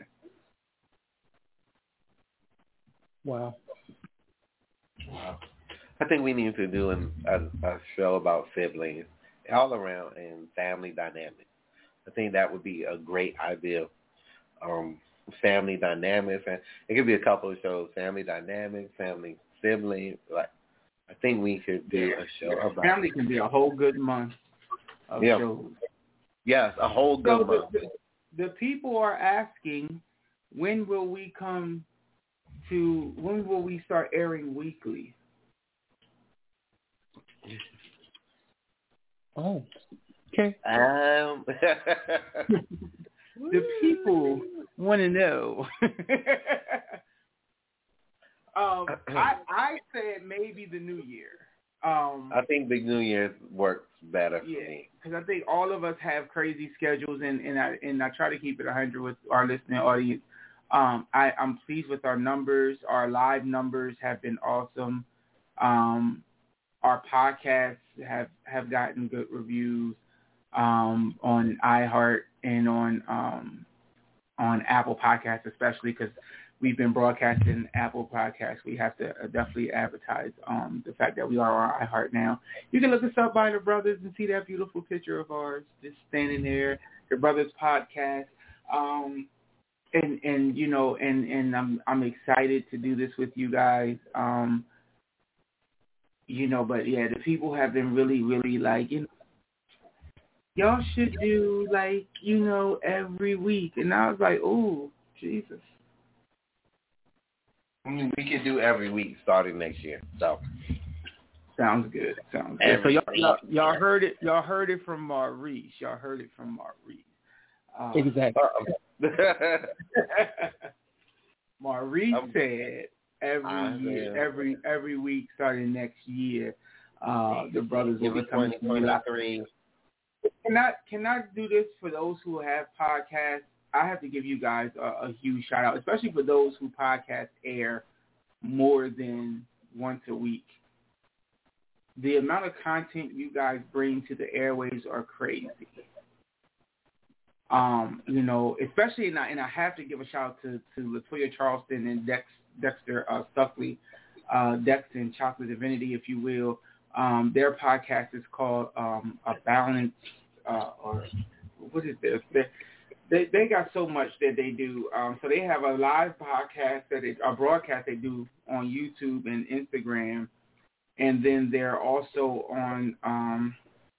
Wow. Wow. I think we need to do an, a, a show about siblings all around and family dynamics. I think that would be a great idea. Um, family dynamics, and it could be a couple of shows. Family dynamics, family siblings. Like, I think we could do a show yeah, about family can be a whole good month of yeah. shows. Yes, a whole good so month. The, the, the people are asking, when will we come to? When will we start airing weekly? Oh, okay. Um, the people want to know. um, I I said maybe the new year. Um, I think the New Year's works better yeah, for me. because I think all of us have crazy schedules, and, and I and I try to keep it one hundred with our listening audience. Um, I, I'm pleased with our numbers. Our live numbers have been awesome. Um, our podcasts have, have gotten good reviews um, on iHeart and on um, on Apple Podcasts, especially because we've been broadcasting Apple Podcasts. We have to definitely advertise um, the fact that we are on iHeart now. You can look us up by the Brothers and see that beautiful picture of ours just standing there, the Brothers Podcast. Um, and, and, you know, and, and I'm, I'm excited to do this with you guys. Um, you know, but yeah, the people have been really, really like, you know, y'all should do like, you know, every week. And I was like, oh, Jesus. I mean, we could do every week starting next year. So sounds good. Sounds good. So y'all, y'all, y'all heard it. Y'all heard it from Maurice. Y'all heard it from Maurice. Uh, Exactly. Maurice I'm, said every I'm year, there. every every week starting next year, uh, the brothers will be coming to twenty-three. Can I can I do this for those who have podcasts? I have to give you guys a, a huge shout out, especially for those who podcast air more than once a week. The amount of content you guys bring to the airwaves are crazy. Um, you know, especially, and I, and I have to give a shout out to, to LaToya Charleston and Dex, Dexter uh, Stuckley, uh, Dex and Chocolate Divinity, if you will. Um, their podcast is called um, A Balance, uh, or what is this? They, they they got so much that they do. Um, so they have a live podcast, that they, a broadcast they do on YouTube and Instagram, and then they're also on um,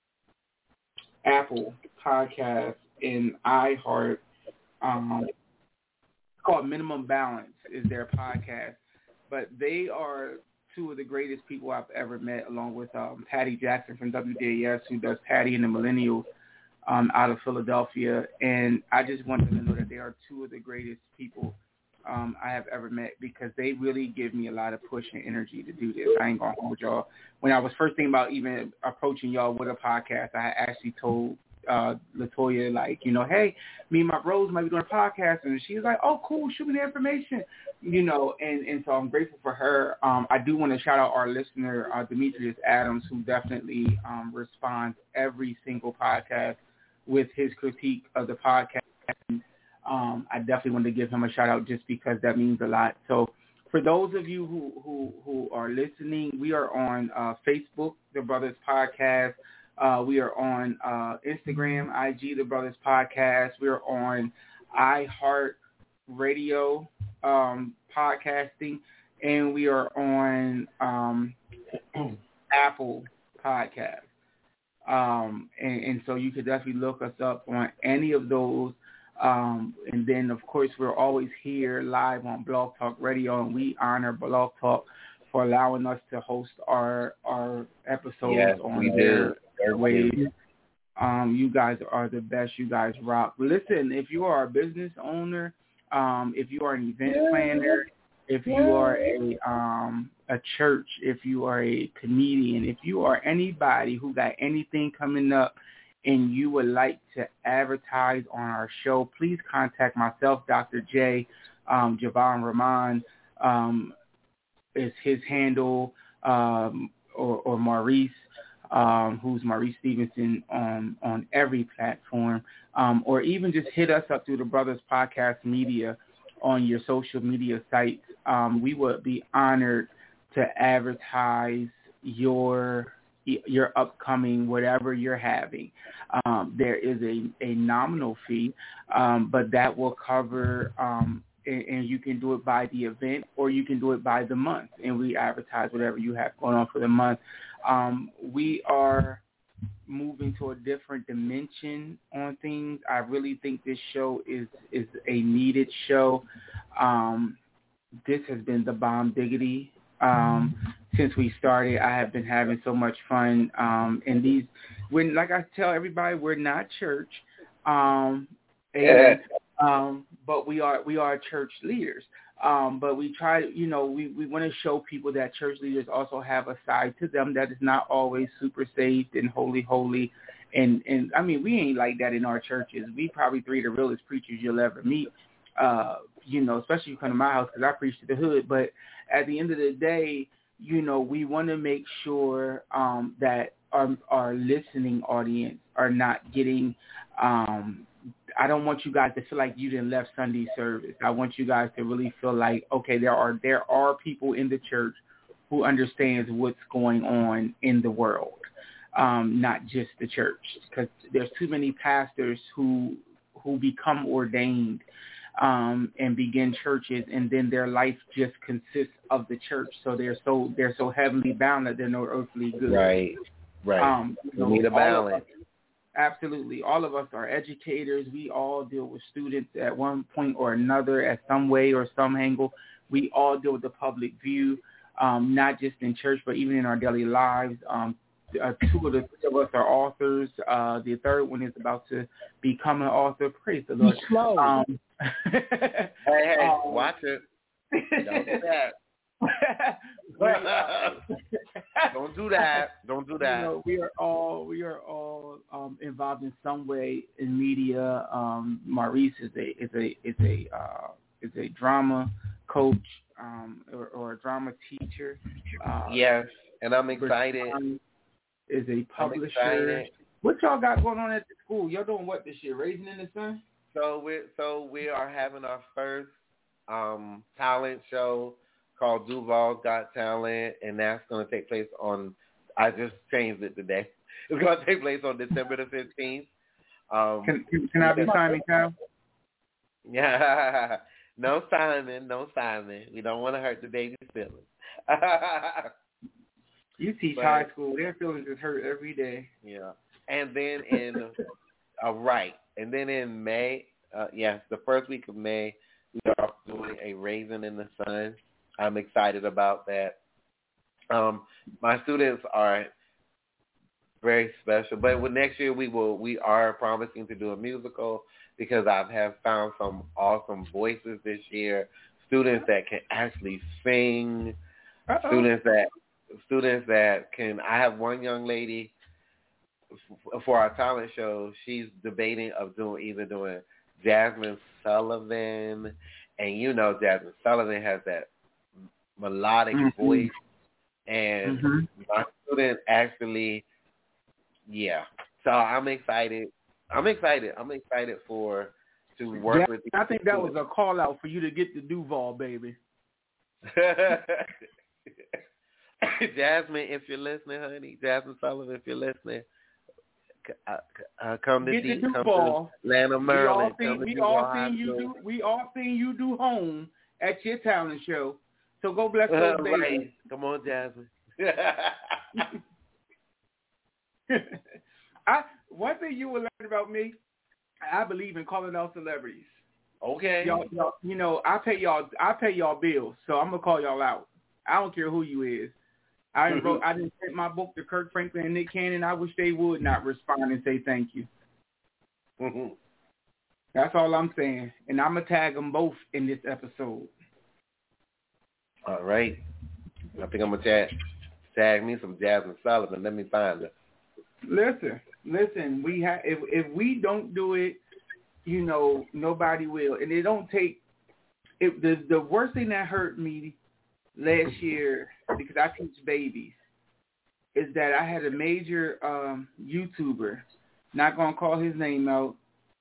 Apple Podcasts and iHeart. Um, it's called Minimum Balance is their podcast. But they are two of the greatest people I've ever met, along with um, Patty Jackson from W D A S, who does Patty and the Millennials um, out of Philadelphia. And I just want them to know that they are two of the greatest people um, I have ever met, because they really give me a lot of push and energy to do this. I ain't going to hold y'all. When I was first thinking about even approaching y'all with a podcast, I actually told uh, LaToya, like, you know, hey, me and my bros might be doing a podcast. And she was like, oh, cool, shoot me the information. You know, and, and so I'm grateful for her. Um, I do want to shout out our listener, uh, Demetrius Adams, who definitely um, responds every single podcast with his critique of the podcast. Um, I definitely want to give him a shout out just because that means a lot. So for those of you who, who, who are listening, we are on uh, Facebook, The Brothers Podcast. Uh, we are on uh, Instagram, I G, The Brothers Podcast. We are on iHeart Radio um, podcasting, and we are on um, Apple Podcast. Um, and, and so you could definitely look us up on any of those. Um, and then, of course, we're always here live on Blog Talk Radio, and we honor Blog Talk for allowing us to host our our episodes yes, on we their do. waves. Um, you guys are the best. You guys rock. Listen, if you are a business owner, um, if you are an event planner, if you are a um, a church, if you are a comedian, if you are anybody who got anything coming up and you would like to advertise on our show, please contact myself, Doctor J. Um, Javon Rahman um, is his handle, um, or, or Maurice, um, who's Maurice Stevenson on, on every platform, um, or even just hit us up through the Brothers Podcast Media on your social media sites. Um, we would be honored to advertise your your upcoming whatever you're having. Um, there is a, a nominal fee, um, but that will cover, um, and, and you can do it by the event or you can do it by the month, and we advertise whatever you have going on for the month. Um, we are moving to a different dimension on things. I really think this show is, is a needed show. Um, this has been the bomb diggity. Um, since we started, I have been having so much fun. Um, and these, when, like I tell everybody, we're not church, um, and, um, but we are we are church leaders. Um, but we try, you know, we, we want to show people that church leaders also have a side to them that is not always super saved and holy, holy. And, and I mean, we ain't like that in our churches. We probably three of the realest preachers you'll ever meet, uh, you know, especially if you come to my house because I preach to the hood. But at the end of the day, you know, we want to make sure um, that our, our listening audience are not getting um, I don't want you guys to feel like you didn't left Sunday service. I want you guys to really feel like, okay, there are there are people in the church who understands what's going on in the world, um, not just the church. Because there's too many pastors who who become ordained um, and begin churches, and then their life just consists of the church. So they're so they're so heavenly bound that they're no earthly good. Right, right. Um, you know, need a balance. Absolutely. All of us are educators. We all deal with students at one point or another, at some way or some angle. We all deal with the public view, um, not just in church, but even in our daily lives. Um, uh, two of the three of us are authors. Uh, the third one is about to become an author. Praise the Lord. Slow. Um, hey, hey, um, watch it. Don't do that. Don't do that. Don't do that. You know, we are all we are all um, involved in some way in media. Um, Maurice is a is a is a uh, is a drama coach um, or, or a drama teacher. Uh, yes, and I'm excited. Is a publisher. What y'all got going on at the school? Y'all doing what this year? Raising in the Sun? So we so we are having our first um, talent show called Duval's Got Talent, and that's going to take place on, I just changed it today. It's going to take place on December the fifteenth. Um, can, can, can I be Simon Cowell? Yeah. No Simon, no Simon. We don't want to hurt the baby's feelings. You teach but, high school. Their feelings is hurt every day. Yeah. And then in, uh, right, and then in May, uh, yes, the first week of May, we are doing a Raisin in the Sun. I'm excited about that. Um, my students are very special, but with next year we will we are promising to do a musical because I have found some awesome voices this year. Students that can actually sing. Uh-oh. Students that students that can. I have one young lady for our talent show. She's debating of doing either doing Jasmine Sullivan, and you know Jasmine Sullivan has that melodic mm-hmm. voice, and mm-hmm. my student actually, yeah. So I'm excited. I'm excited. I'm excited for to work yeah, with. I think that was a call out for you to get the Duval, baby. Jasmine, if you're listening, honey, Jasmine Sullivan, if you're listening, uh, uh, come to get D, the come Duval. to Atlanta, Maryland. We all seen, we all seen you do. We all seen you do home at your talent show. So go bless those uh, babies. Right. Come on, Jasmine. I one thing you will learn about me, I believe in calling out celebrities. Okay. Y'all, y'all, you know, I pay y'all. I pay y'all bills, so I'm gonna call y'all out. I don't care who you is. I mm-hmm. wrote. I just sent my book to Kirk Franklin and Nick Cannon. I wish they would not respond and say thank you. Mm-hmm. That's all I'm saying, and I'm gonna tag them both in this episode. All right. I think I'm going to tag, tag me some Jasmine Sullivan. Let me find her. Listen, listen, we have if if we don't do it, you know, nobody will. And it don't take it the the worst thing that hurt me last year, because I teach babies, is that I had a major um, YouTuber, not gonna call his name out,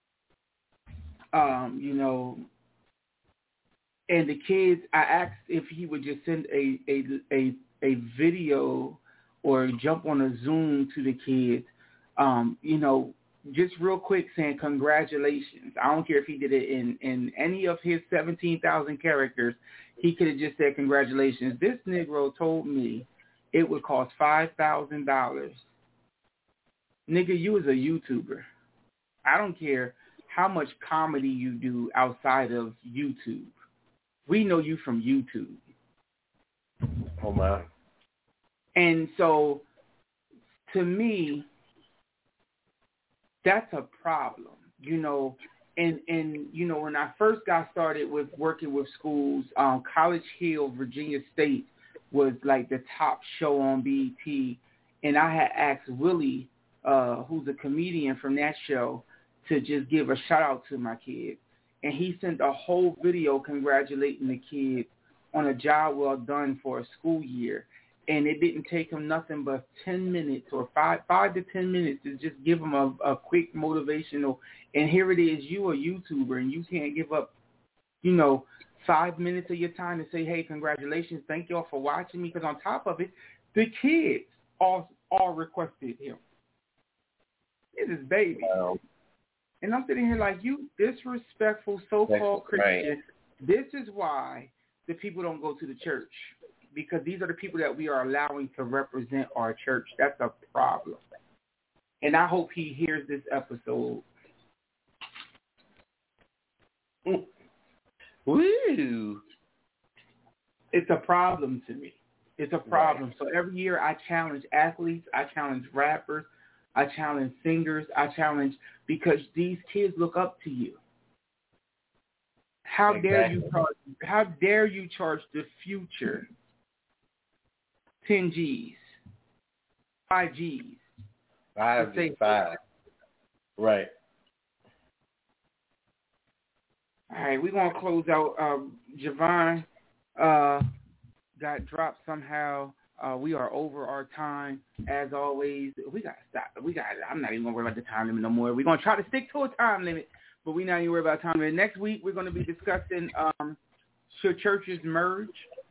um, you know, and the kids, I asked if he would just send a a a, a video or jump on a Zoom to the kids, um, you know, just real quick saying congratulations. I don't care if he did it in, in any of his seventeen thousand characters. He could have just said congratulations. This Negro told me it would cost five thousand dollars. Nigga, you is a YouTuber. I don't care how much comedy you do outside of YouTube. We know you from YouTube. Oh, my. And so, to me, that's a problem, you know. And, and you know, when I first got started with working with schools, um, College Hill, Virginia State was like the top show on B E T. And I had asked Willie, uh, who's a comedian from that show, to just give a shout out to my kids. And he sent a whole video congratulating the kids on a job well done for a school year. And it didn't take him nothing but ten minutes or five five to ten minutes to just give him a, a quick motivational. And here it is, you a YouTuber, and you can't give up, you know, five minutes of your time to say, hey, congratulations, thank y'all for watching me. Because on top of it, the kids all all requested him. It's his baby. Wow. And I'm sitting here like, you disrespectful so-called Christian. Right. This is why the people don't go to the church, because these are the people that we are allowing to represent our church. That's a problem. And I hope he hears this episode. Woo! It's a problem to me. It's a problem. Right. So every year I challenge athletes, I challenge rappers, I challenge singers, I challenge, because these kids look up to you. How Exactly. dare you charge? How dare you charge the future ten G's, five G's, Five, say, five. Right. All right, we're gonna close out. Um, Javon uh, got dropped somehow. Uh, we are over our time as always. We gotta stop. We got. I'm not even gonna worry about the time limit no more. We're gonna try to stick to a time limit, but we're not even worried about time limit. Next week we're gonna be discussing um, should churches merge.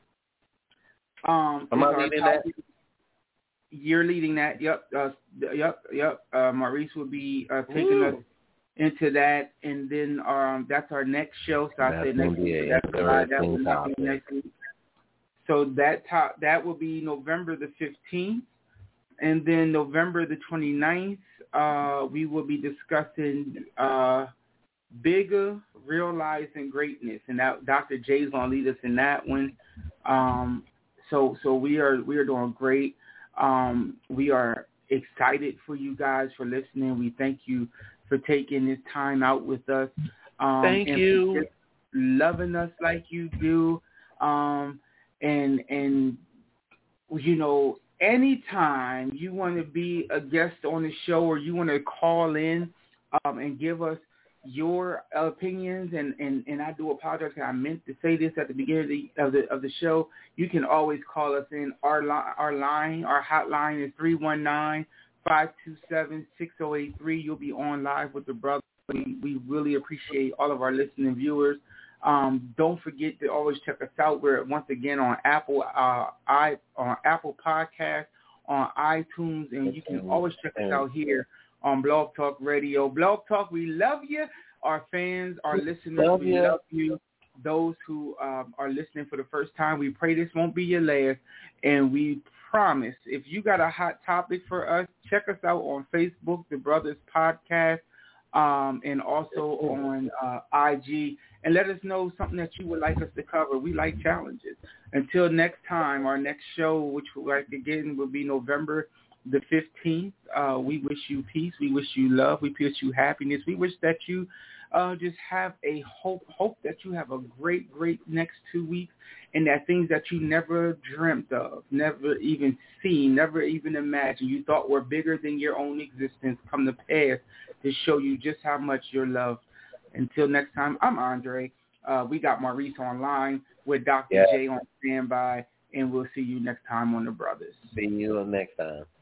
Um, Am I leading that? You're leading that. Yep. Uh, yep. Yep. Uh, Maurice will be uh, taking Ooh. us into that, and then um, that's our next show. So I said next week. That's right. That will not be next week. So that top, that will be November the fifteenth, and then November the twenty-ninth, uh, we will be discussing uh, bigger, realizing greatness, and that Doctor Jay's gonna lead us in that one. Um, so, so we are we are doing great. Um, we are excited for you guys for listening. We thank you for taking this time out with us. Um, thank and you. For just loving us like you do. Um, And, and you know, anytime you want to be a guest on the show or you want to call in um, and give us your opinions, and, and, and I do apologize because I meant to say this at the beginning of the, of the of the show, you can always call us in. Our, li- our line, our hotline is three one nine, five two seven, six zero eight three. You'll be on live with the brother. We, we really appreciate all of our listening viewers. Um, don't forget to always check us out. We're once again on Apple, uh, i on Apple Podcasts, on iTunes, and you can always check us out here on Blog Talk Radio. Blog Talk, we love you. Our fans, our listeners, love we you. love you. Those who um, are listening for the first time, we pray this won't be your last, and we promise if you got a hot topic for us, check us out on Facebook, The Brothers Podcast, um, and also on uh, I G. And let us know something that you would like us to cover. We like challenges. Until next time, our next show, which we'll like again will be November the fifteenth. Uh, we wish you peace. We wish you love. We wish you happiness. We wish that you uh, just have a hope, hope that you have a great, great next two weeks and that things that you never dreamt of, never even seen, never even imagined, you thought were bigger than your own existence come to pass to show you just how much you're loved. Until next time, I'm Andre. Uh, we got Maurice online with Doctor Yeah. J on standby, and we'll see you next time on The Brothers. See you next time.